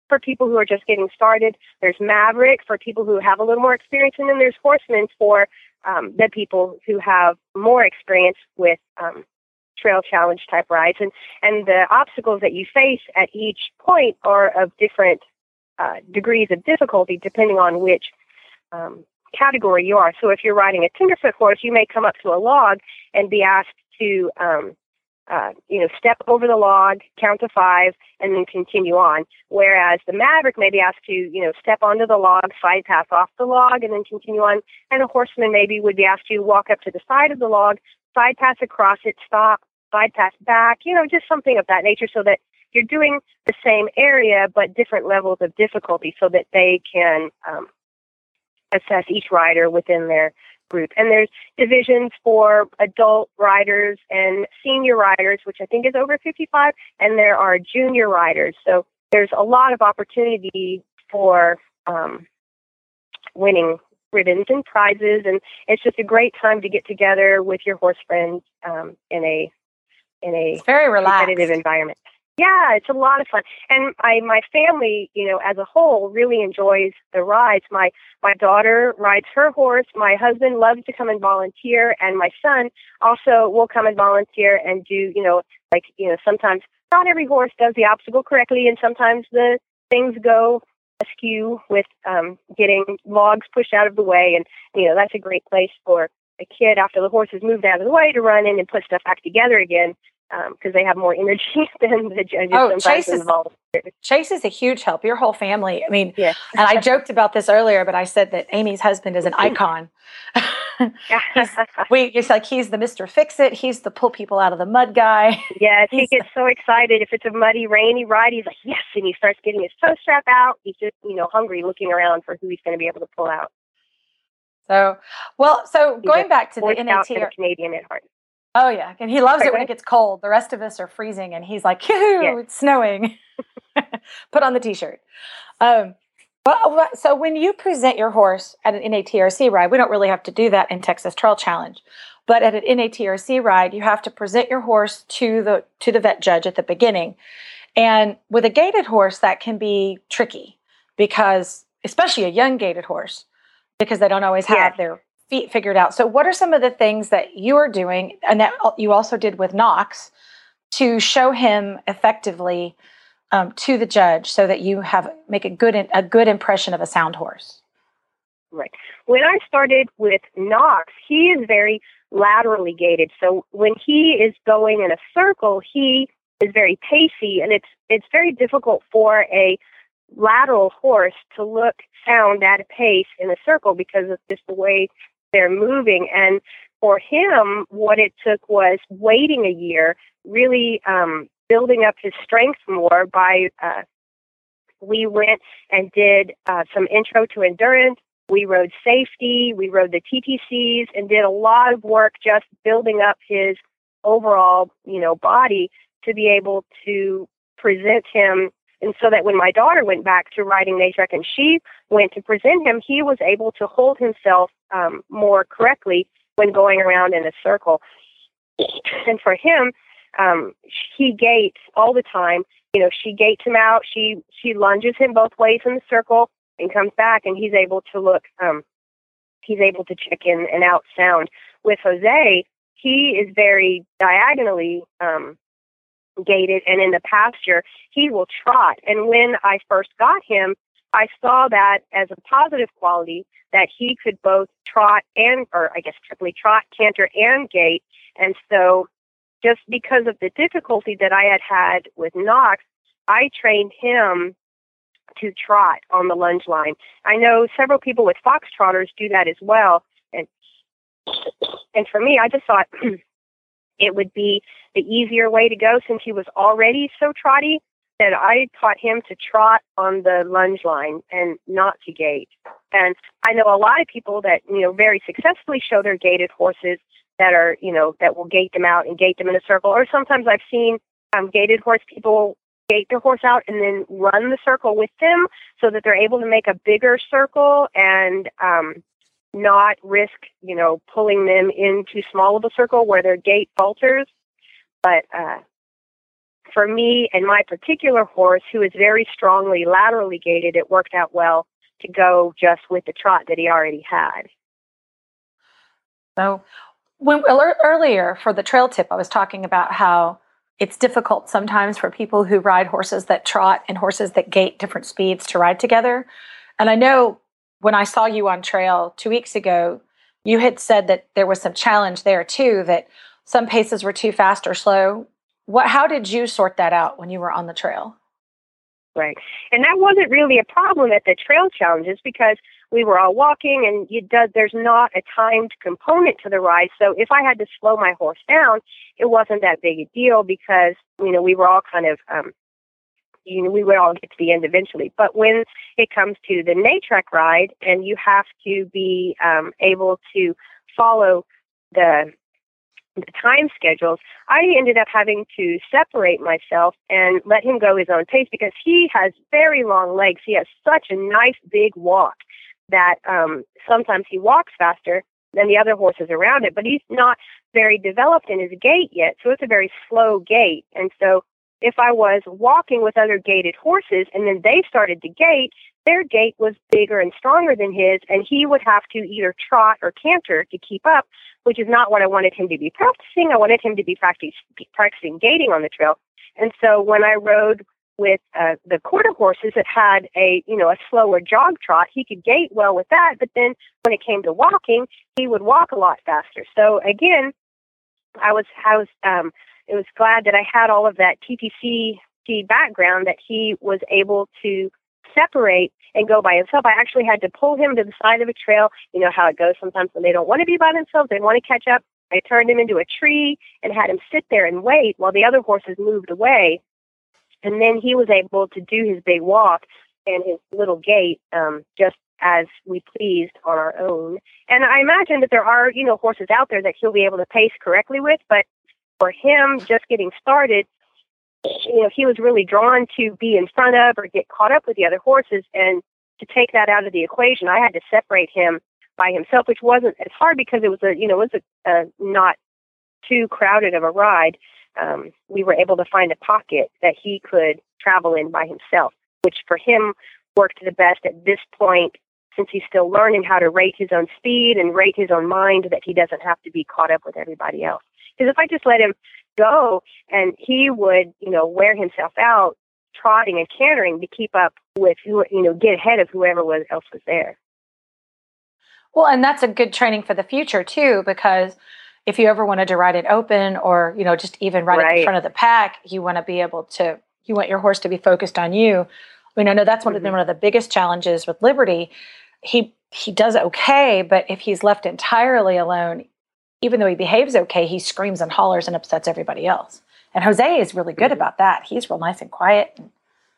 for people who are just getting started. There's Maverick for people who have a little more experience, and then there's Horseman for um, the people who have more experience with um, trail challenge type rides. And, and the obstacles that you face at each point are of different uh, degrees of difficulty depending on which um, category you are. So if you're riding a tenderfoot horse, you may come up to a log and be asked to um, Uh, you know, step over the log, count to five, and then continue on. Whereas the Maverick may be asked to, you know, step onto the log, side pass off the log, and then continue on. And a Horseman maybe would be asked to walk up to the side of the log, side pass across it, stop, side pass back, you know, just something of that nature so that you're doing the same area but different levels of difficulty so that they can um, assess each rider within their group. And there's divisions for adult riders and senior riders, which I think is over fifty-five, and there are junior riders. So there's a lot of opportunity for um, winning ribbons and prizes, and it's just a great time to get together with your horse friends um, in a in a it's very relaxed. competitive environment. Yeah, it's a lot of fun. And I, my family, you know, as a whole really enjoys the rides. My, my daughter rides her horse. My husband loves to come and volunteer. And my son also will come and volunteer and do, you know, like, you know, sometimes not every horse does the obstacle correctly. And sometimes the things go askew with um, getting logs pushed out of the way. And, you know, that's a great place for a kid after the horse has moved out of the way to run in and put stuff back together again. Because um, they have more energy than the judges oh, sometimes Chase is, involved. Chase is a huge help. Your whole family. I mean, yes. And I joked about this earlier, but I said that Amy's husband is an icon. he's, we, it's like he's the Mister Fix-It. He's the pull people out of the mud guy. Yes, he gets so excited if it's a muddy, rainy ride. He's like, yes, and he starts getting his toe strap out. He's just, you know, hungry, looking around for who he's going to be able to pull out. So, well, so he's going back to the N A T R. Canadian at heart. Oh, yeah. And he loves Right, it when right. it gets cold. The rest of us are freezing, and he's like, yoo-hoo, Yes. it's snowing. Put on the T-shirt. Um, well, so when you present your horse at an N A T R C ride, we don't really have to do that in Texas Trail Challenge, but at an N A T R C ride, you have to present your horse to the to the vet judge at the beginning. And with a gaited horse, that can be tricky because, especially a young gaited horse, because they don't always have Yes. their feet figured out. So what are some of the things that you are doing and that you also did with Knox to show him effectively um, to the judge so that you have make a good a good impression of a sound horse? Right. When I started with Knox, he is very laterally gated. So when he is going in a circle, he is very pacey, and it's it's very difficult for a lateral horse to look sound at a pace in a circle because of just the way they're moving. And for him, what it took was waiting a year, really um, building up his strength more by, uh, we went and did uh, some intro to endurance. We rode safety, we rode the T T Cs, and did a lot of work just building up his overall, you know, body to be able to present him. And so that when my daughter went back to riding NATRC and she went to present him, he was able to hold himself um, more correctly when going around in a circle. And for him, um, he gates all the time. You know, she gates him out. She she lunges him both ways in the circle and comes back, and he's able to look. Um, he's able to check in and out sound. With Jose, he is very diagonally um, gated, and in the pasture, he will trot. And when I first got him, I saw that as a positive quality, that he could both trot and, or I guess triply trot, canter, and gait. And so just because of the difficulty that I had had with Knox, I trained him to trot on the lunge line. I know several people with foxtrotters do that as well. And, and for me, I just thought it would be the easier way to go since he was already so trotty, that I taught him to trot on the lunge line and not to gait. And I know a lot of people that, you know, very successfully show their gaited horses that are, you know, that will gait them out and gait them in a circle. Or sometimes I've seen um, gaited horse people gait their horse out and then run the circle with them so that they're able to make a bigger circle and um, not risk, you know, pulling them in too small of a circle where their gait falters. But uh, for me and my particular horse, who is very strongly laterally gaited, it worked out well to go just with the trot that he already had. So when earlier for the trail tip, I was talking about how it's difficult sometimes for people who ride horses that trot and horses that gait different speeds to ride together. And I know when I saw you on trail two weeks ago, you had said that there was some challenge there too, that some paces were too fast or slow. What, how did you sort that out when you were on the trail? Right. And that wasn't really a problem at the trail challenges because we were all walking and you does, there's not a timed component to the ride. So if I had to slow my horse down, it wasn't that big a deal because, you know, we were all kind of, um, you know, we would all get to the end eventually. But when it comes to the NATRC ride and you have to be um, able to follow the the time schedules, I ended up having to separate myself and let him go his own pace because he has very long legs. He has such a nice big walk that um, sometimes he walks faster than the other horses around it, but he's not very developed in his gait yet, so it's a very slow gait. And so if I was walking with other gaited horses and then they started to gait, their gait was bigger and stronger than his, and he would have to either trot or canter to keep up, which is not what I wanted him to be practicing. I wanted him to be practice, practicing gaiting on the trail. And so when I rode with uh, the quarter horses that had a, you know, a slower jog trot, he could gait well with that, but then when it came to walking, he would walk a lot faster. So again, I was, I was, um, it was glad that I had all of that T T C background that he was able to separate and go by himself. I actually had to pull him to the side of a trail. You know how it goes sometimes when they don't want to be by themselves, they want to catch up. I turned him into a tree and had him sit there and wait while the other horses moved away. And then he was able to do his big walk and his little gait um, just as we pleased on our own. And I imagine that there are, you know, horses out there that he'll be able to pace correctly with, but for him just getting started, you know, he was really drawn to be in front of or get caught up with the other horses. And to take that out of the equation, I had to separate him by himself, which wasn't as hard because it was a, you know, it was a, a not too crowded of a ride. Um, we were able to find a pocket that he could travel in by himself, which for him worked the best at this point, since he's still learning how to rate his own speed and rate his own mind, that he doesn't have to be caught up with everybody else. Because if I just let him go, and he would, you know, wear himself out trotting and cantering to keep up with, who, you know, get ahead of whoever was, else was there. Well, and that's a good training for the future too, because if you ever wanted to ride it open or, you know, just even ride right. at the front of the pack, you want to be able to, you want your horse to be focused on you. I mean, I know that's one, mm-hmm. of the, one of the biggest challenges with Liberty. He, he does okay, but if he's left entirely alone, even though he behaves okay, he screams and hollers and upsets everybody else. And Jose is really good about that. He's real nice and quiet. And,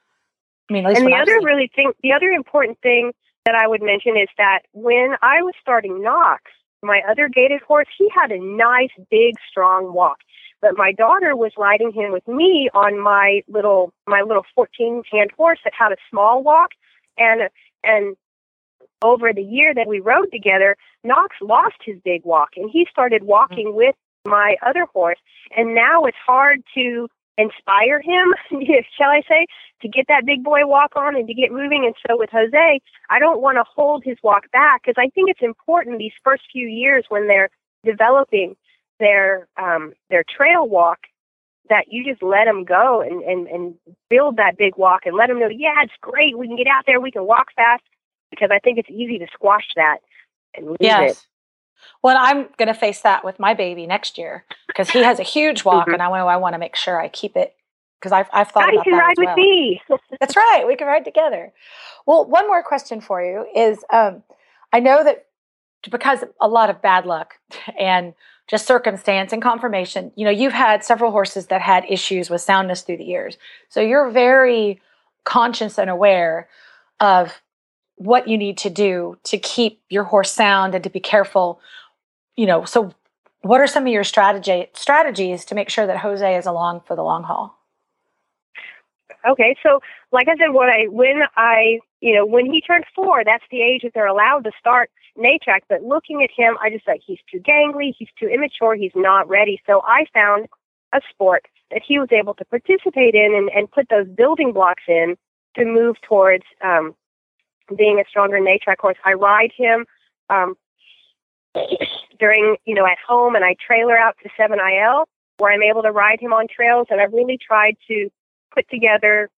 I mean, at least and the I've other seen. really thing, the other important thing that I would mention is that when I was starting Knox, my other gaited horse, he had a nice, big, strong walk. But my daughter was riding him with me on my little, my little fourteen hand horse that had a small walk, and and. Over the year that we rode together, Knox lost his big walk, and he started walking mm-hmm. with my other horse. And now it's hard to inspire him, shall I say, to get that big boy walk on and to get moving. And so with Jose, I don't want to hold his walk back because I think it's important these first few years when they're developing their um, their trail walk that you just let them go and, and, and build that big walk and let them know, yeah, it's great. We can get out there. We can walk fast. Because I think it's easy to squash that and lose yes. it. Well, I'm going to face that with my baby next year because he has a huge walk, mm-hmm. and I want to, I want to make sure I keep it because I've, I've thought now about you can that ride as well. with me. That's right. We can ride together. Well, one more question for you is um, I know that because a lot of bad luck and just circumstance and confirmation, you know, you've had several horses that had issues with soundness through the years. So you're very conscious and aware of what you need to do to keep your horse sound and to be careful, you know. So what are some of your strategy strategies to make sure that Jose is along for the long haul? Okay. So like I said, when I, when I, you know, when he turned four, that's the age that they're allowed to start NATRC. But looking at him, I just like, he's too gangly. He's too immature. He's not ready. So I found a sport that he was able to participate in and, and put those building blocks in to move towards um, being a stronger N A TRAC horse. I ride him um, during, you know, at home, and I trailer out to seven I L where I'm able to ride him on trails, and I've really tried to put together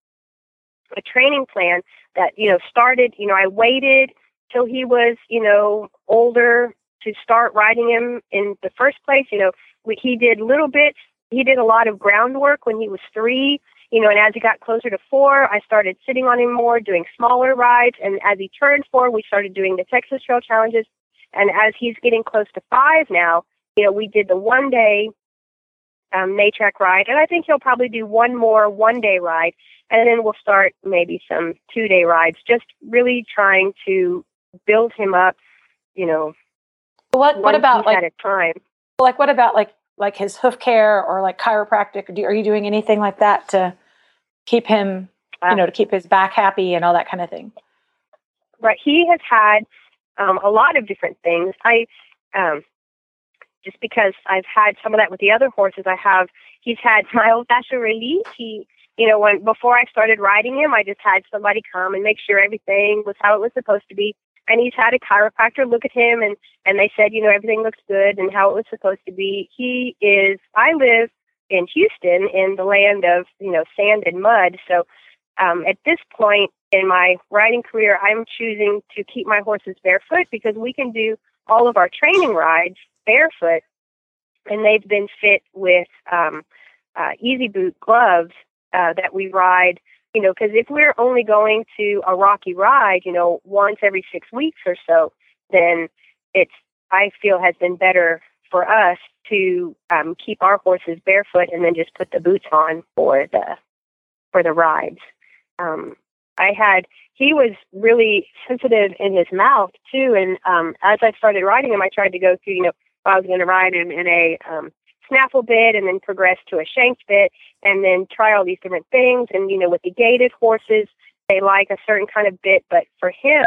a training plan that, you know, started, you know, I waited till he was, you know, older to start riding him in the first place. You know, we, he did little bits. He did a lot of groundwork when he was three, you know, and as he got closer to four, I started sitting on him more, doing smaller rides. And as he turned four, we started doing the Texas Trail Challenges. And as he's getting close to five now, you know, we did the one day um, N A TRAC ride. And I think he'll probably do one more one day ride. And then we'll start maybe some two day rides, just really trying to build him up, you know, what, what about like, at a time. Like, what about like, like his hoof care or like chiropractic? Do, are you doing anything like that to keep him, you know, to keep his back happy and all that kind of thing? Right. He has had um, a lot of different things. I, um, just because I've had some of that with the other horses, I have, he's had myofascial release. He, you know, when, before I started riding him, I just had somebody come and make sure everything was how it was supposed to be. And he's had a chiropractor look at him, and, and they said, you know, everything looks good and how it was supposed to be. He is, I live in Houston in the land of, you know, sand and mud. So um, at this point in my riding career, I'm choosing to keep my horses barefoot because we can do all of our training rides barefoot, and they've been fit with um, uh, Easy Boot gloves uh, that we ride. You know, because if we're only going to a rocky ride, you know, once every six weeks or so, then it's, I feel, has been better for us to um, keep our horses barefoot and then just put the boots on for the for the rides. Um, I had, he was really sensitive in his mouth too, and um, as I started riding him, I tried to go through, you know, if I was going to ride him in a um, snaffle bit and then progress to a shanked bit and then try all these different things. And, you know, with the gated horses, they like a certain kind of bit. But for him,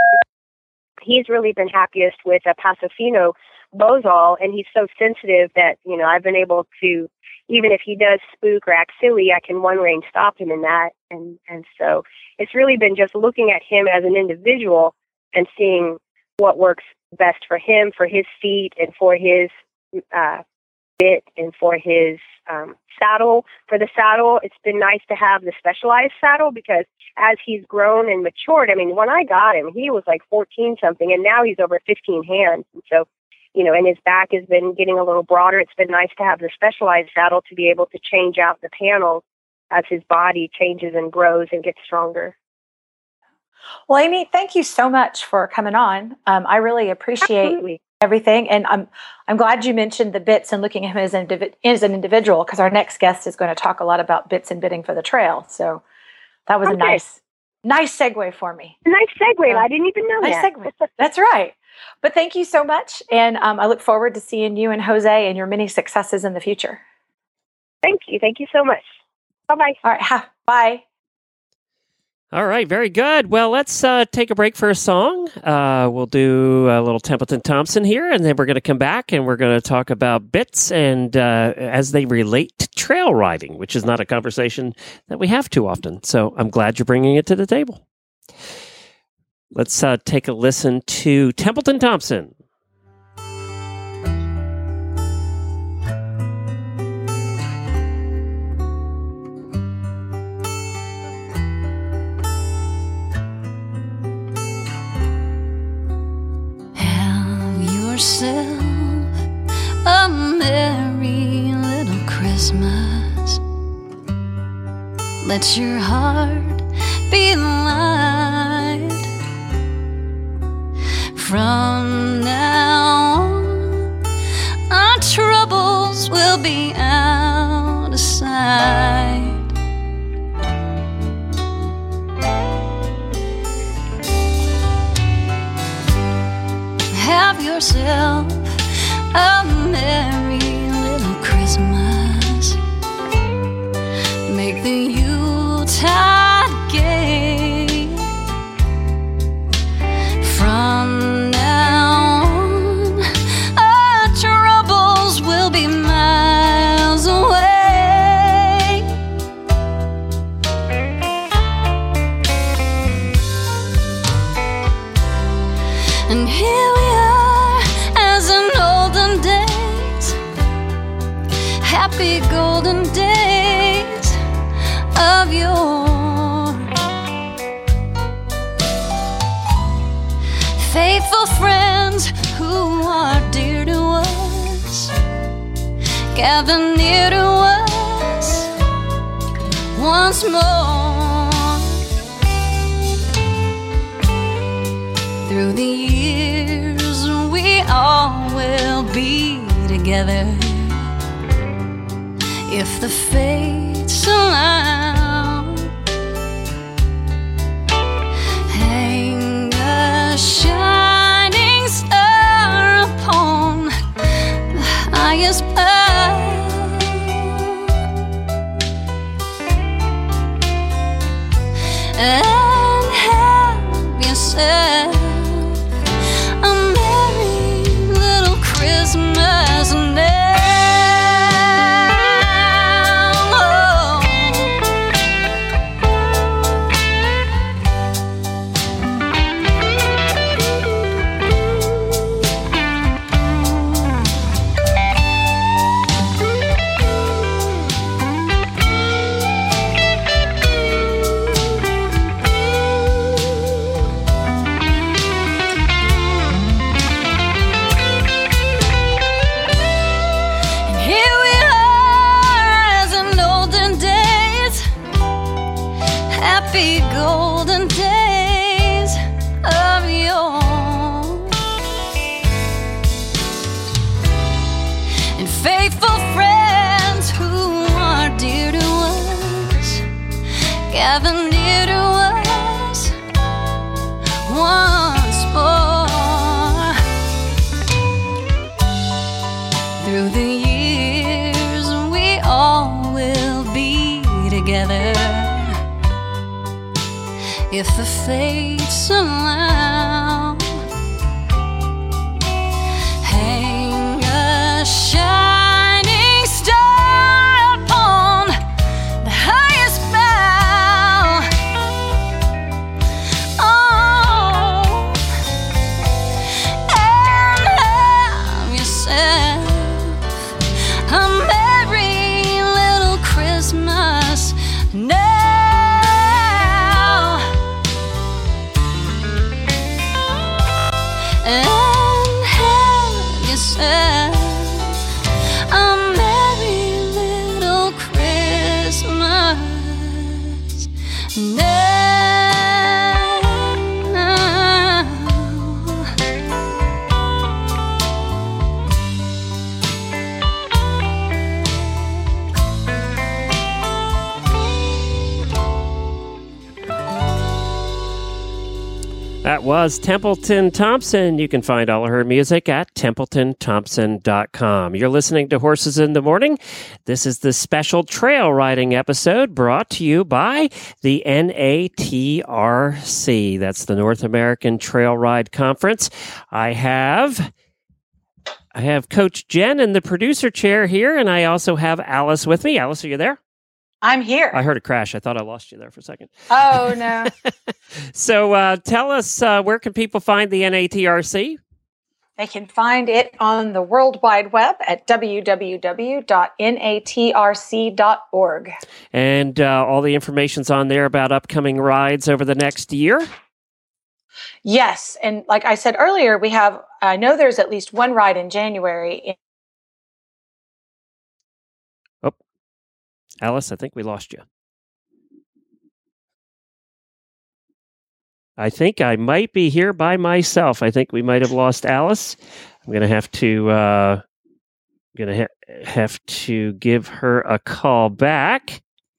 he's really been happiest with a Paso Fino Bozal, and he's so sensitive that, you know, I've been able to, even if he does spook or act silly, I can one rein stop him in that. And, and so it's really been just looking at him as an individual and seeing what works best for him, for his feet, and for his uh bit, and for his um, saddle. For the saddle, it's been nice to have the specialized saddle because as he's grown and matured, I mean, when I got him, he was like fourteen something, and now he's over fifteen hands. And so, you know, and his back has been getting a little broader. It's been nice to have the specialized saddle to be able to change out the panels as his body changes and grows and gets stronger. Well, Amy, thank you so much for coming on. Um, I really appreciate Absolutely. everything. And I'm I'm glad you mentioned the bits and looking at him as an, indiv- as an individual, because our next guest is going to talk a lot about bits and bitting for the trail. So that was okay. a nice nice segue for me. A nice segue. Um, I didn't even know nice that. Segue. That's right. But thank you so much. And um, I look forward to seeing you and Jose and your many successes in the future. Thank you. Thank you so much. Bye-bye. All right. Ha, bye. All right, very good. Well, let's uh, take a break for a song. Uh, we'll do a little Templeton Thompson here, and then we're going to come back and we're going to talk about bits and uh, as they relate to trail riding, which is not a conversation that we have too often. So I'm glad you're bringing it to the table. Let's uh, take a listen to Templeton Thompson. Yourself a merry little Christmas. Let your heart be light. From now on, our troubles will be out of sight. Have yourself a merry little Christmas. Make the Yuletide gay. From now on, our troubles will be miles away. happy golden days of yore. Faithful friends who are dear to us, gather near to us once more. Through the years we all will be together, if the fates allow. Hang a shining star upon the highest bough, and have yourself a merry little Christmas now. Happy golden days of yore, and faithful friends who are dear to us, gather near to us once more. Through the years we all will be together, if the fates allow. Hang a shining star upon the highest bough. Oh, and have yourself a merry little Christmas now. And have yourself a merry little Christmas now. That was Templeton Thompson. You can find all of her music at templeton thompson dot com. You're listening to Horses in the Morning. This is the special trail riding episode brought to you by the N A T R C. That's the North American Trail Ride Conference. I have I have Coach Jen in the producer chair here, and I also have Alice with me. Alice, are you there? I'm here. I heard a crash. I thought I lost you there for a second. Oh, no. So uh, tell us, uh, where can people find the N A T R C? They can find it on the World Wide Web at w w w dot n a t r c dot org. And uh, all the information's on there about upcoming rides over the next year? Yes. And like I said earlier, we have, I know there's at least one ride in January. In- oh, Alice, I think we lost you. I think I might be here by myself. I think we might have lost Alice. I'm going to have to uh, going to ha- have to give her a call back.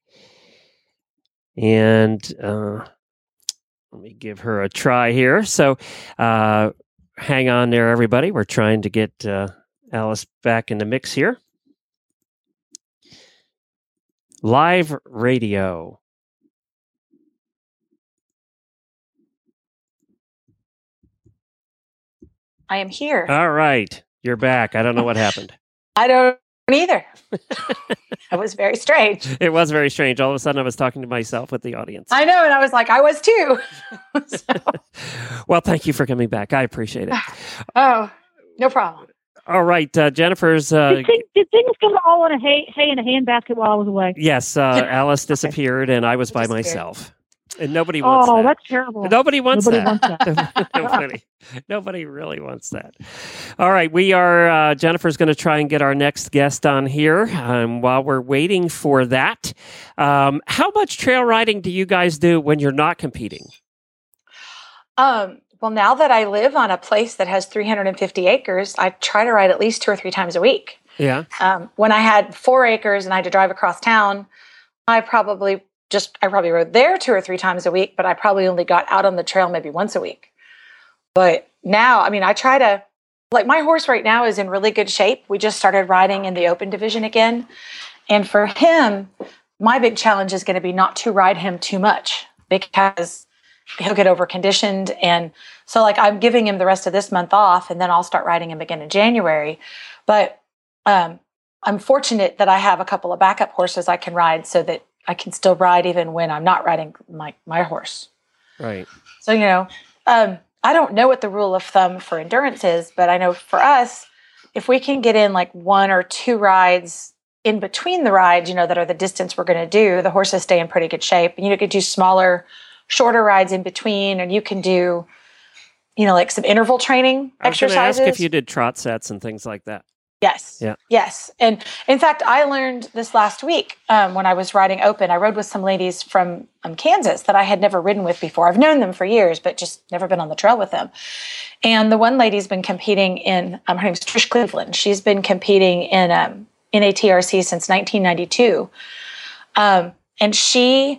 And uh, let me give her a try here. So uh, hang on there, everybody. We're trying to get uh, Alice back in the mix here. Live radio. I am here. All right. You're back. I don't know what happened. I don't either. That was very strange. It was very strange. All of a sudden, I was talking to myself with the audience. I know. And I was like, I was too. So. Well, thank you for coming back. I appreciate it. Oh, no problem. All right, uh, Jennifer's. Uh, did, things, did things go all in a hay, hay in a handbasket while I was away? yes, uh, Alice disappeared, and I was by myself. And nobody wants oh, that. that's terrible. Nobody wants nobody that. Wants that. nobody, nobody really wants that. All right, we are. Uh, Jennifer's going to try and get our next guest on here. Um, while we're waiting for that, um, how much trail riding do you guys do when you're not competing? Um. Well, now that I live on a place that has three hundred fifty acres, I try to ride at least two or three times a week. Yeah. Um, when I had four acres and I had to drive across town, I probably just I probably rode there two or three times a week, but I probably only got out on the trail maybe once a week. But now, I mean, I try to, like, my horse right now is in really good shape. We just started riding in the open division again. And for him, my big challenge is going to be not to ride him too much, because he'll get over conditioned. And so, like, I'm giving him the rest of this month off, and then I'll start riding him again in January. But um, I'm fortunate that I have a couple of backup horses I can ride, so that I can still ride even when I'm not riding my, my horse. Right. So, you know, um, I don't know what the rule of thumb for endurance is, but I know for us, if we can get in like one or two rides in between the rides, you know, that are the distance we're going to do, the horses stay in pretty good shape. And you could do smaller, shorter rides in between, and you can do, you know, like some interval training I was exercises. Ask if you did trot sets and things like that. Yes. Yeah. Yes. And in fact, I learned this last week um, when I was riding open. I rode with some ladies from um, Kansas that I had never ridden with before. I've known them for years, but just never been on the trail with them. And the one lady's been competing in, um, her name's Trish Cleveland. She's been competing in um, N A T R C since nineteen ninety-two. Um, and she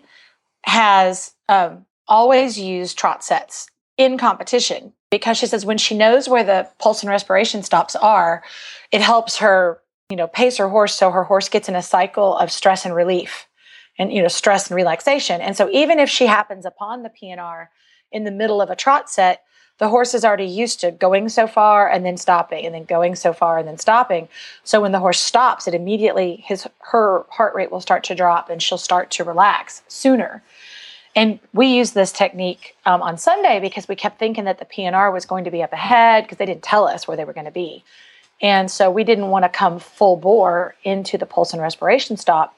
has um, always used trot sets in competition, because she says when she knows where the pulse and respiration stops are, it helps her, you know, pace her horse so her horse gets in a cycle of stress and relief and, you know, stress and relaxation. And so even if she happens upon the P N R in the middle of a trot set, the horse is already used to going so far and then stopping and then going so far and then stopping. So when the horse stops, it immediately, his her heart rate will start to drop and she'll start to relax sooner. And we used this technique um, on Sunday because we kept thinking that the P N R was going to be up ahead, because they didn't tell us where they were going to be. And so we didn't want to come full bore into the pulse and respiration stop.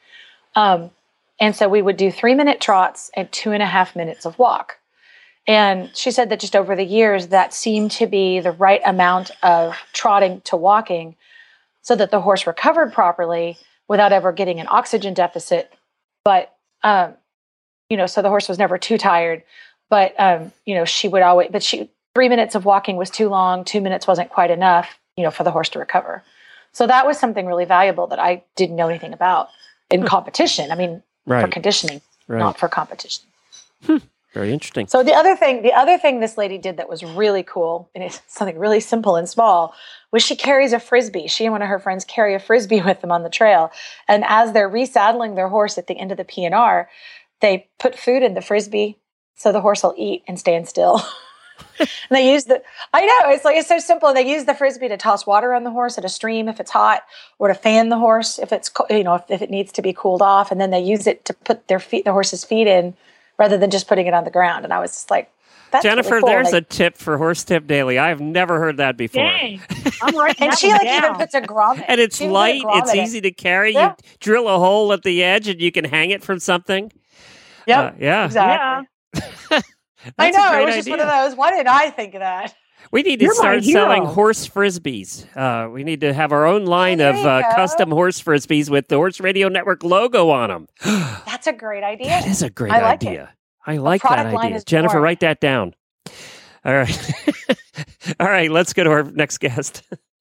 Um, and so we would do three minute trots and two and a half minutes of walk. And she said that just over the years, that seemed to be the right amount of trotting to walking so that the horse recovered properly without ever getting an oxygen deficit. But, um, you know, so the horse was never too tired. But, um, you know, she would always, but she, three minutes of walking was too long. Two minutes wasn't quite enough, you know, for the horse to recover. So that was something really valuable that I didn't know anything about in competition. I mean, right. for conditioning, right. not for competition. Hmm. Very interesting. So the other thing, the other thing this lady did that was really cool, and it's something really simple and small, was she carries a Frisbee. She and one of her friends carry a Frisbee with them on the trail. And as they're resaddling their horse at the end of the P N R, they put food in the Frisbee so the horse will eat and stand still. And they use the, I know, it's like, it's so simple. They use the Frisbee to toss water on the horse at a stream if it's hot, or to fan the horse if it's, you know, if, if it needs to be cooled off. And then they use it to put their feet, the horse's feet in, rather than just putting it on the ground. And I was just like, that's Jennifer, really cool. there's like, a tip for Horse Tip Daily. I've never heard that before. Dang. I'm right. and she like down. even puts a grommet. And it's light. It's easy to carry. Yeah. You drill a hole at the edge and you can hang it from something. Yep. Uh, yeah. Exactly. Yeah. I know. It was idea. just one of those. Why did I think of that? We need to You're start my hero. selling horse Frisbees. Uh, we need to have our own line There of you uh, go. custom horse Frisbees with the Horse Radio Network logo on them. That's a great idea. That is a great I like idea. It. I like The that product line idea. is Jennifer, born. write that down. All right. All right, let's go to our next guest.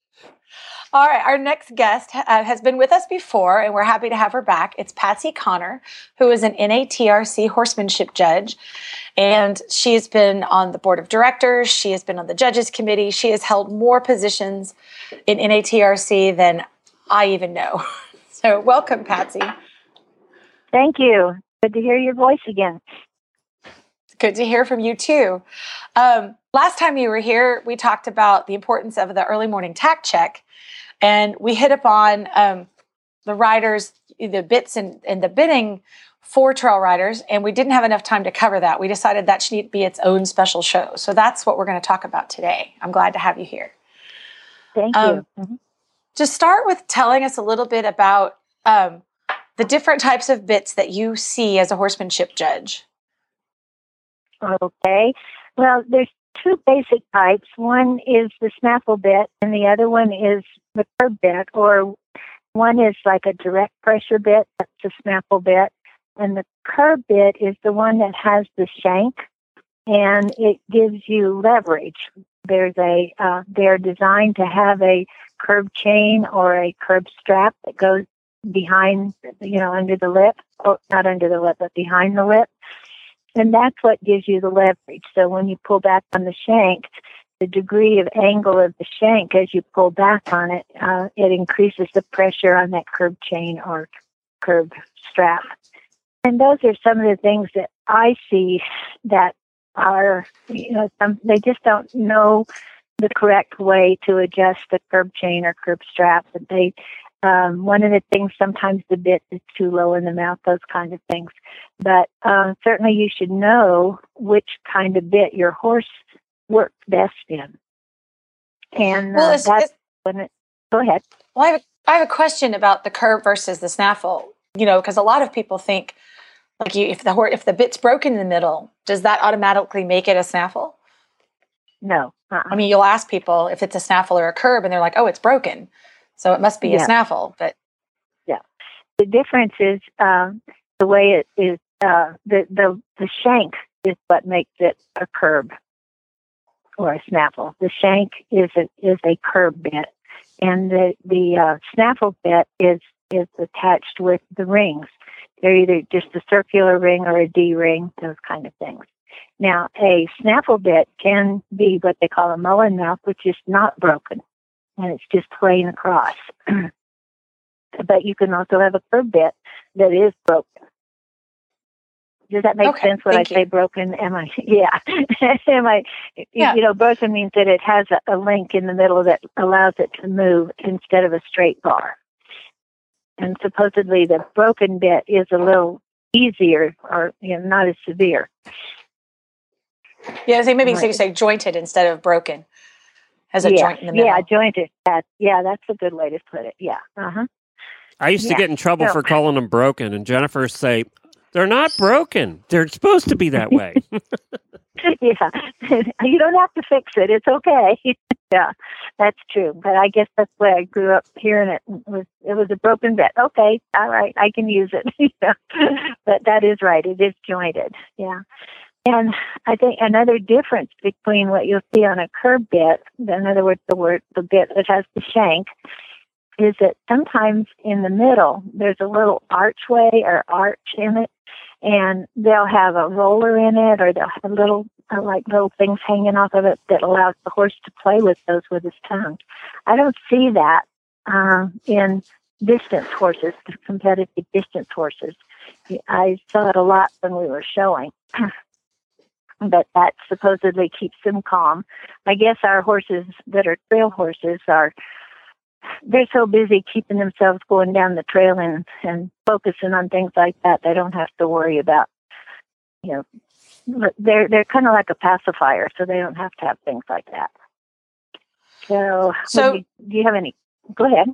All right, our next guest uh, has been with us before, and we're happy to have her back. It's Patsy Connor, who is an N A T R C horsemanship judge, and she's been on the board of directors. She has been on the judges committee. She has held more positions in N A T R C than I even know. So welcome, Patsy. Thank you. Good to hear your voice again. Good to hear from you, too. Um, last time you were here, we talked about the importance of the early morning tack check. And we hit upon um, the riders, the bits and, and the bitting for trail riders, and we didn't have enough time to cover that. We decided that should be its own special show. So that's what we're going to talk about today. I'm glad to have you here. Thank Um, you. Mm-hmm. Just start with telling us a little bit about um, the different types of bits that you see as a horsemanship judge. Okay. Well, there's two basic types. One is the snaffle bit, and the other one is the curb bit, or one is like a direct pressure bit. That's the snaffle bit. And the curb bit is the one that has the shank, and it gives you leverage. There's a, uh, they're designed to have a curb chain or a curb strap that goes behind, you know, under the lip, or not under the lip, but behind the lip. And that's what gives you the leverage. So when you pull back on the shank, the degree of angle of the shank as you pull back on it, uh, it increases the pressure on that curb chain or curb strap. And those are some of the things that I see that are, you know, some, they just don't know the correct way to adjust the curb chain or curb strap. But they, um, one of the things, sometimes the bit is too low in the mouth, those kind of things. But um, certainly you should know which kind of bit your horse works best in. And Well, uh, it's, that's it's, when it, go ahead. Well, I have, a, I have a question about the curb versus the snaffle, you know, because a lot of people think, like, you, if the horse, if the bit's broken in the middle, does that automatically make it a snaffle? No. Uh-uh. I mean, you'll ask people if it's a snaffle or a curb, and they're like, "Oh, it's broken, so it must be Yeah. a snaffle." But yeah, the difference is um, the way it is. Uh, the the the shank is what makes it a curb or a snaffle. The shank is a is a curb bit, and the the uh, snaffle bit is is attached with the rings. They're either just a circular ring or a D ring, those kind of things. Now, a snaffle bit can be what they call a mullen mouth, which is not broken, and it's just plain across. But you can also have a curb bit that is broken. Does that make Okay, sense when I thank you. say broken? Am I? Yeah. Am I? Yeah. You know, broken means that it has a, a link in the middle that allows it to move instead of a straight bar. And supposedly the broken bit is a little easier, or you know, not as severe. Yeah, so maybe Right. so you say jointed instead of broken, has a yeah. joint in the middle. Yeah, jointed. That, yeah, that's a good way to put it. Yeah. Uh-huh. I used Yeah. to get in trouble So- for calling them broken, and Jennifer say, "They're not broken. They're supposed to be that way." Yeah. You don't have to fix it. It's okay. Yeah, that's true. But I guess that's why I grew up hearing it. It was, it was a broken bit. Okay, all right, I can use it. Yeah. But that is right. It is jointed. Yeah. And I think another difference between what you'll see on a curb bit, in other words, the word the bit that has the shank, is that sometimes in the middle there's a little archway or arch in it, and they'll have a roller in it, or they'll have little uh, like little things hanging off of it that allows the horse to play with those with his tongue. I don't see that uh, in distance horses, competitive distance horses. I saw it a lot when we were showing. But that supposedly keeps them calm. I guess our horses that are trail horses are, they're so busy keeping themselves going down the trail and, and focusing on things like that, they don't have to worry about, you know, they're they're kind of like a pacifier, so they don't have to have things like that. So, So- do you, do you have any? Go ahead.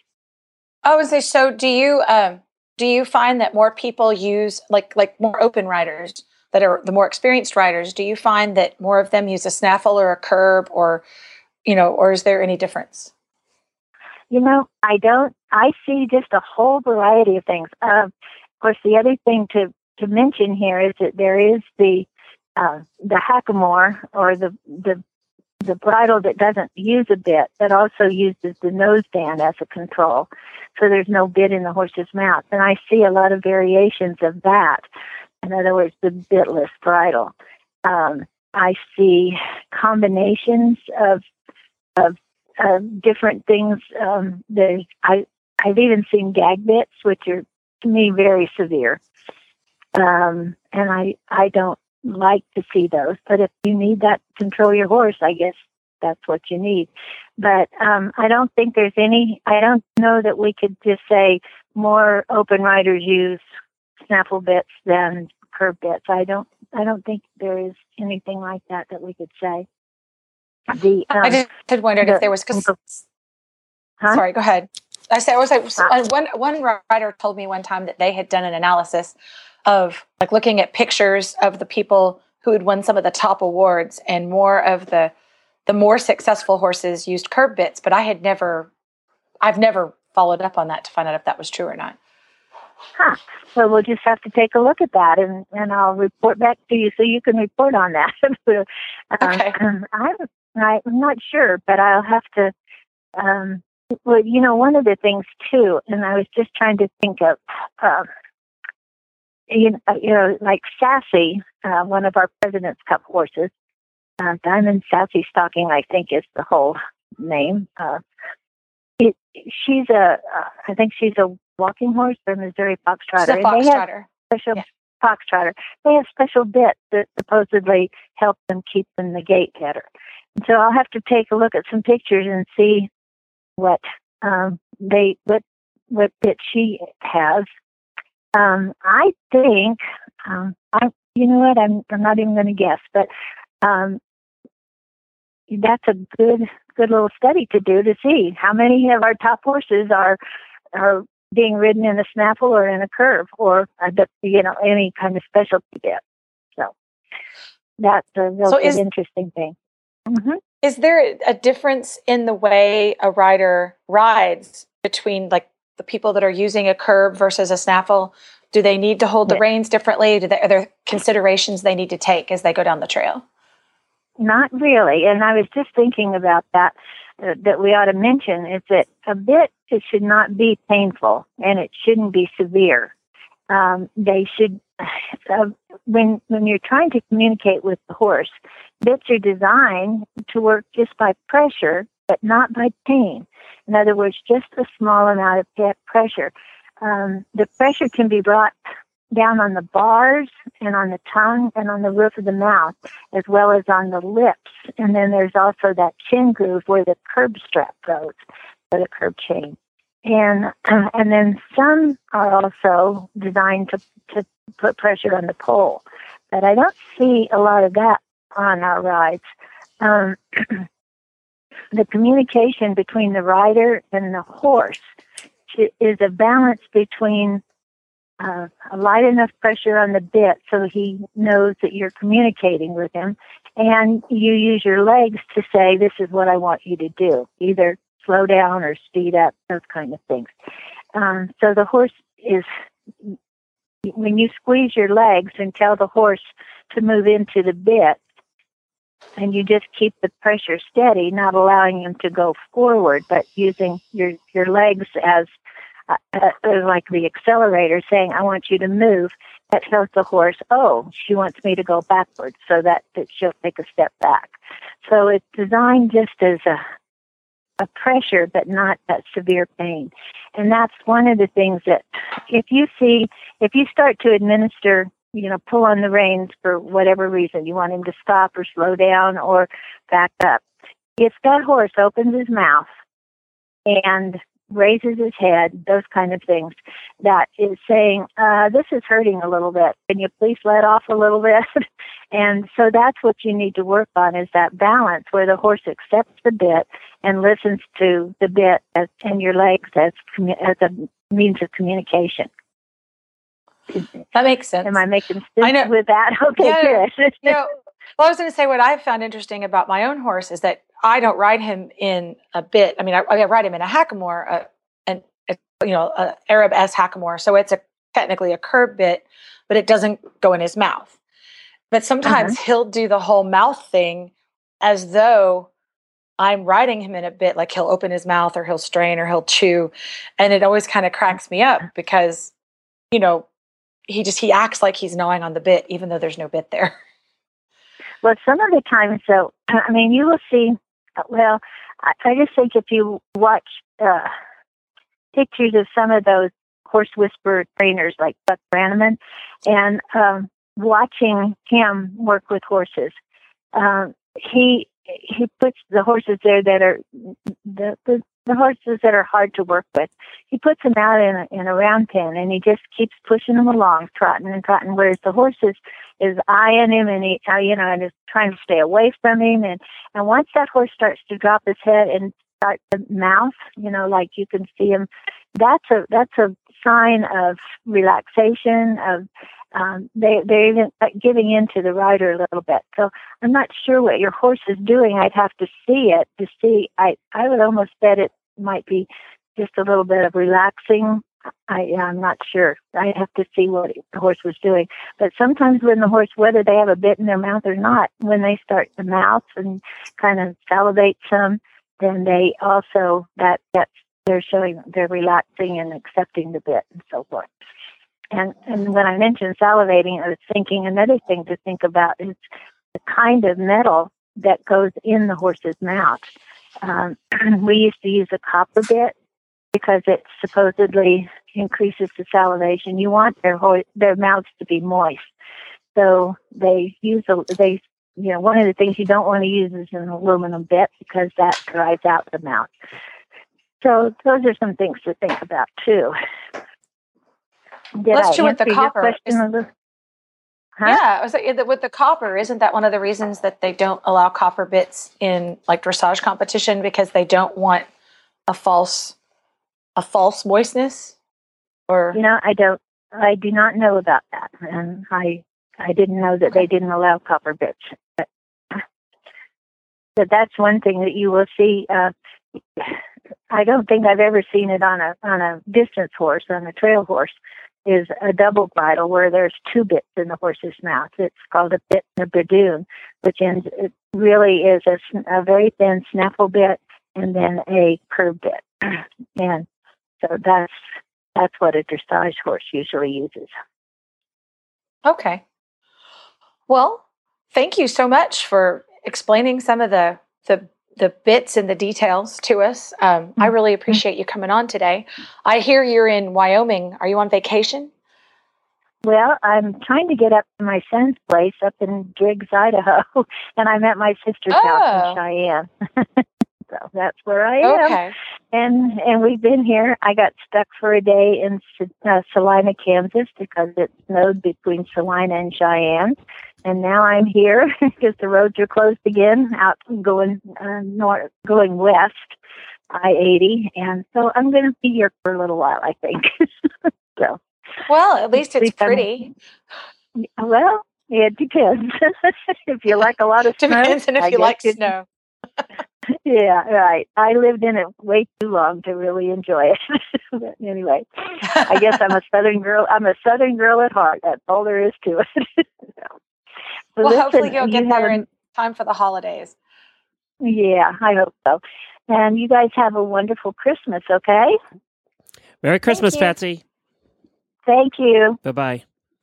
I would say, so do you um, do you find that more people use, like like more open riders that are the more experienced riders, do you find that more of them use a snaffle or a curb, or, you know, or is there any difference? You know, I don't, I see just a whole variety of things. Uh, of course, the other thing to, to mention here is that there is the, uh, the hackamore, or the, the, the bridle that doesn't use a bit, that also uses the nose band as a control. So there's no bit in the horse's mouth. And I see a lot of variations of that. In other words, the bitless bridle. Um, I see combinations of, of, Uh, different things. Um, there's, I, I've even seen gag bits, which are to me very severe, um, and I, I don't like to see those. But if you need that to control your horse, I guess that's what you need. But um, I don't think there's any. I don't know that we could just say more open riders use snaffle bits than curb bits. I don't. I don't think there is anything like that that we could say. The, um, I just had wondered the, if there was, because Huh? Sorry, go ahead. I said, I was like, uh, one one writer told me one time that they had done an analysis of like looking at pictures of the people who had won some of the top awards, and more of the the more successful horses used curb bits. But I had never, I've never followed up on that to find out if that was true or not. Huh. So we'll just have to take a look at that, and, and I'll report back to you so you can report on that. Okay. Um, I'm, I'm not sure, but I'll have to. Um, well, you know, one of the things too, and I was just trying to think of, um, you know, you know, like Sassy, uh, one of our President's Cup horses, uh, Diamond Sassy Stocking, I think is the whole name. Uh, it, she's a, uh, I think she's a walking horse or Missouri Foxtrotter. She's a Foxtrotter. Special yeah. Foxtrotter. They have special bits that supposedly help them keep in the gait better. And so I'll have to take a look at some pictures and see what um, they what what bit she has. Um, I think um, I you know what I'm I'm not even going to guess, but um, that's a good good little study to do to see how many of our top horses are are being ridden in a snaffle or in a curve or a, you know any kind of specialty bit. So that's a real so good, is, interesting thing. Mm-hmm. Is there a difference in the way a rider rides between like the people that are using a curb versus a snaffle? Do they need to hold the yeah. reins differently? Do they, are there considerations they need to take as they go down the trail? Not really. And I was just thinking about that, uh, that we ought to mention is that a bit, it should not be painful and it shouldn't be severe. Um, they should, uh, when, when you're trying to communicate with the horse, bits are designed to work just by pressure, but not by pain. In other words, just a small amount of pressure. Um, the pressure can be brought down on the bars and on the tongue and on the roof of the mouth, as well as on the lips. And then there's also that chin groove where the curb strap goes, or the curb chain. And uh, and then some are also designed to, to put pressure on the pole. But I don't see a lot of that on our rides. Um, the communication between the rider and the horse is a balance between uh, a light enough pressure on the bit so he knows that you're communicating with him, and you use your legs to say, this is what I want you to do, either slow down or speed up, those kind of things. Um, so the horse is, when you squeeze your legs and tell the horse to move into the bit, and you just keep the pressure steady, not allowing him to go forward, but using your, your legs as uh, uh, like the accelerator, saying, I want you to move. That tells the horse, oh, she wants me to go backwards, so that, that she'll take a step back. So it's designed just as a, a pressure, but not that severe pain. And that's one of the things that if you see, if you start to administer, you know, pull on the reins for whatever reason, you want him to stop or slow down or back up. If that horse opens his mouth and raises his head, those kind of things, that is saying, uh, this is hurting a little bit. Can you please let off a little bit? And so that's what you need to work on, is that balance where the horse accepts the bit and listens to the bit as, and your legs as, as a means of communication. That makes sense. Am I making sense with that? Okay, yeah, good. You know, well, I was going to say what I've found interesting about my own horse is that I don't ride him in a bit. I mean, I, I ride him in a hackamore, uh, and uh, you know, an Arab S hackamore. So it's a technically a curb bit, but it doesn't go in his mouth. But sometimes uh-huh. he'll do the whole mouth thing as though I'm riding him in a bit. Like he'll open his mouth, or he'll strain, or he'll chew, and it always kind of cracks me up because, you know, he just he acts like he's gnawing on the bit, even though there's no bit there. Well, some of the times, so I mean, you will see. Well, I, I just think if you watch uh, pictures of some of those horse whisperer trainers like Buck Brannaman, and um, watching him work with horses, um, he he puts the horses there that are the, the the horses that are hard to work with. He puts them out in a, in a round pen, and he just keeps pushing them along, trotting and trotting. Whereas the horses is eyeing him, and he, uh, you know, and is trying to stay away from him. And, and once that horse starts to drop his head and start the mouth, you know, like you can see them. That's a that's a sign of relaxation. Of um, they they're even giving in to the rider a little bit. So I'm not sure what your horse is doing. I'd have to see it to see. I I would almost bet it might be just a little bit of relaxing. I, I'm not sure. I'd have to see what the horse was doing. But sometimes when the horse, whether they have a bit in their mouth or not, when they start to mouth and kind of salivate some, then they also, that that's, they're showing, they're relaxing and accepting the bit and so forth. And, and when I mentioned salivating, I was thinking another thing to think about is the kind of metal that goes in the horse's mouth. Um, we used to use a copper bit, because it supposedly increases the salivation. You want their ho- their mouths to be moist, so they use a they you know one of the things you don't want to use is an aluminum bit because that dries out the mouth. So those are some things to think about too. Did Let's I chew with the answer your copper. question Is- a little- Huh? Yeah, I was like, with the copper, isn't that one of the reasons that they don't allow copper bits in like dressage competition, because they don't want a false a false moistness? Or You know, I don't, I do not know about that, and I, I didn't know that they didn't allow copper bits. But, but that's one thing that you will see. Uh, I don't think I've ever seen it on a on a distance horse, on a trail horse, is a double bridle where there's two bits in the horse's mouth. It's called a bit and a bidoon, which ends, it really is a, a very thin snaffle bit and then a curved bit, and so that's that's what a dressage horse usually uses. Okay. Well, thank you so much for explaining some of the the, the bits and the details to us. Um, I really appreciate you coming on today. I hear you're in Wyoming. Are you on vacation? Well, I'm trying to get up to my son's place up in Driggs, Idaho, and I'm at my sister's Oh. house in Cheyenne. So that's where I am. Okay. And and we've been here. I got stuck for a day in uh, Salina, Kansas, because it snowed between Salina and Cheyenne. And now I'm here because the roads are closed again, out going uh, north, going west, I eighty. And so I'm going to be here for a little while, I think. So. Well, at least At it's least I'm- pretty. Well, it depends. If you like a lot of snow. Depends on if I you guess like it- snow. Yeah, right. I lived in it way too long to really enjoy it. But anyway, I guess I'm a Southern girl. I'm a Southern girl at heart. That's all there is to it. So, Well, listen, hopefully you'll get you there have in time for the holidays. a- Yeah, I hope so. And you guys have a wonderful Christmas, okay? Merry Christmas, you. Patsy. Thank you. Bye-bye.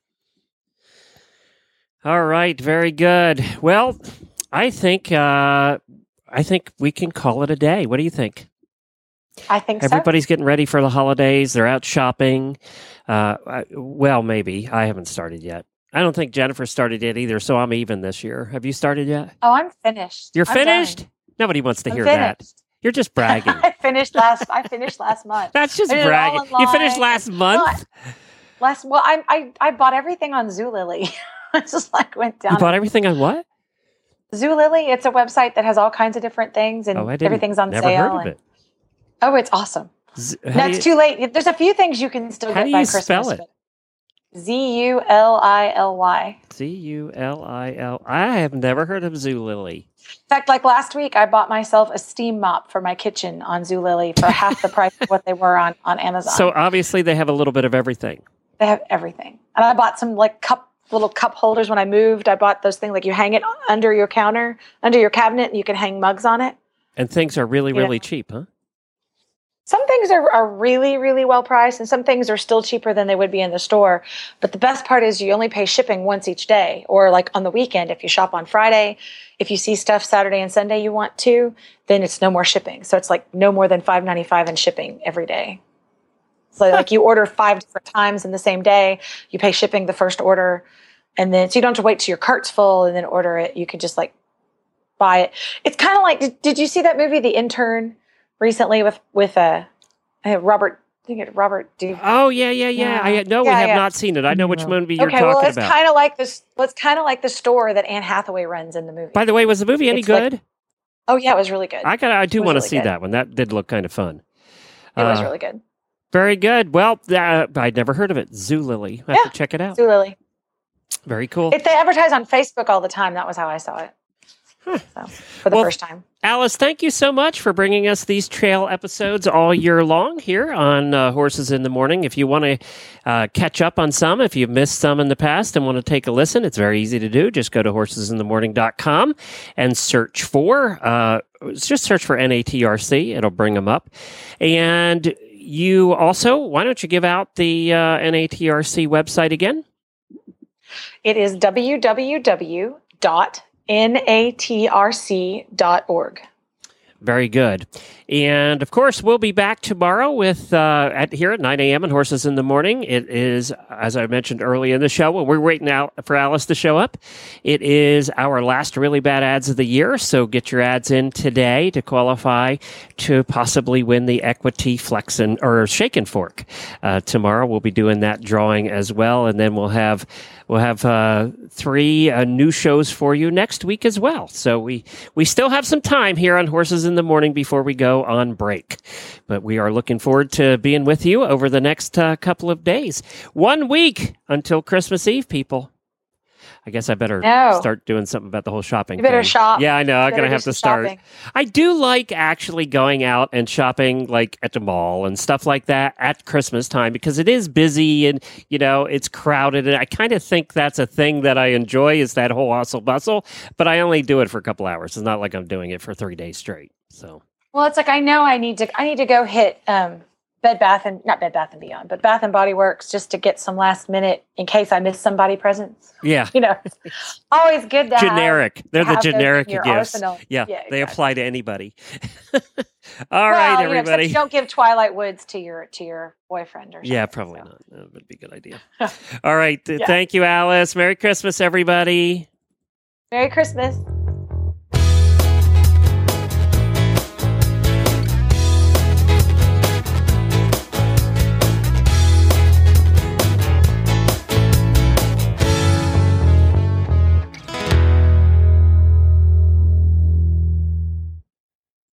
All right, very good. Well, I think uh, I think we can call it a day. What do you think? I think so. Everybody's getting ready for the holidays. They're out shopping. Uh, I, well, maybe. I haven't started yet. I don't think Jennifer started yet either, so I'm even this year. Have you started yet? Oh, I'm finished. You're I'm finished? done. Nobody wants to I'm hear that. finished. You're just bragging. I finished last. I finished last month. That's just I did it all bragging. You finished online. last month? Last. Well, I I I bought everything on Zulily. I just like went down. You bought everything on what? Zulily. It's a website that has all kinds of different things, and Oh, I didn't. everything's on Never sale. heard of and- it. Oh, it's awesome. Z- how No, do it's you- too late. There's a few things you can still How get do by you Christmas. spell it? but- Z U L I L Y. Z U L I L. I have never heard of Zulily. In fact, like last week, I bought myself a steam mop for my kitchen on Zulily for half the price of what they were on, on Amazon. So obviously they have a little bit of everything. They have everything. And I bought some like cup little cup holders when I moved. I bought those things like you hang it under your counter, under your cabinet, and you can hang mugs on it. And things are really, Yeah. really cheap, huh? Some things are, are really, really well priced, and some things are still cheaper than they would be in the store. But the best part is you only pay shipping once each day, or like on the weekend. If you shop on Friday, if you see stuff Saturday and Sunday you want to, then it's no more shipping. So it's like no more than five ninety-five in shipping every day. So like you order five different times in the same day, you pay shipping the first order, and then so you don't have to wait till your cart's full and then order it. You can just like buy it. It's kind of like did, did you see that movie, The Intern? Recently with with uh, Robert, I think it Robert Du. Oh yeah, yeah, yeah. I no, we Yeah, have yeah. not seen it. I know which movie you're okay, talking well, it's about. kind of like this. Well, it's kind of like the store that Anne Hathaway runs in the movie. By the way, was the movie any It's like- good? Oh yeah, it was really good. I got. I do was want to really see good. that one. That did look kind of fun. It was Uh, really good. Very good. Well, uh, I'd never heard of it. Zulily. I have Yeah, to check it out. Zulily. Very cool. If they advertise on Facebook all the time, that was how I saw it. So, for the Well, first time. Alice, thank you so much for bringing us these trail episodes all year long here on uh, Horses in the Morning. If you want to uh, catch up on some, if you've missed some in the past and want to take a listen, it's very easy to do. Just go to horses in the morning dot com and search for, uh, just search for N A T R C. It'll bring them up. And you also, why don't you give out the uh, N A T R C website again? It is w w w dot n a t r c dot org. Very good. And of course, we'll be back tomorrow with uh, at here at nine a.m. on Horses in the Morning. It is, as I mentioned early in the show, when we're waiting out for Alice to show up, it is our last really bad ads of the year. So get your ads in today to qualify to possibly win the Equity Flex and, or Shake and Fork. Uh, tomorrow we'll be doing that drawing as well, and then we'll have we'll have uh, three uh, new shows for you next week as well. So we we still have some time here on Horses in the Morning before we go on break. But we are looking forward to being with you over the next uh, couple of days. One week until Christmas Eve, people. I guess I better No. start doing something about the whole shopping You better thing. shop. Yeah, I know. You I'm better going to do have to some start. shopping. I do like actually going out and shopping like at the mall and stuff like that at Christmas time because it is busy and, you know, it's crowded. And I kind of think that's a thing that I enjoy is that whole hustle bustle. But I only do it for a couple hours. It's not like I'm doing it for three days straight. So. Well, it's like I know I need to I need to go hit um, Bed Bath and not Bed Bath and Beyond, but Bath and Body Works just to get some last minute in case I miss somebody presents. Yeah. You know, always good to generic. have, They're to the have those in generic your gifts. arsenal. Yeah, Yeah, they exactly. apply to anybody. All well, right, you know, except everybody. you don't give Twilight Woods to your to your boyfriend or something. Yeah, probably not. That would be a good idea. All right. th- Yeah. Thank you, Alice. Merry Christmas, everybody. Merry Christmas.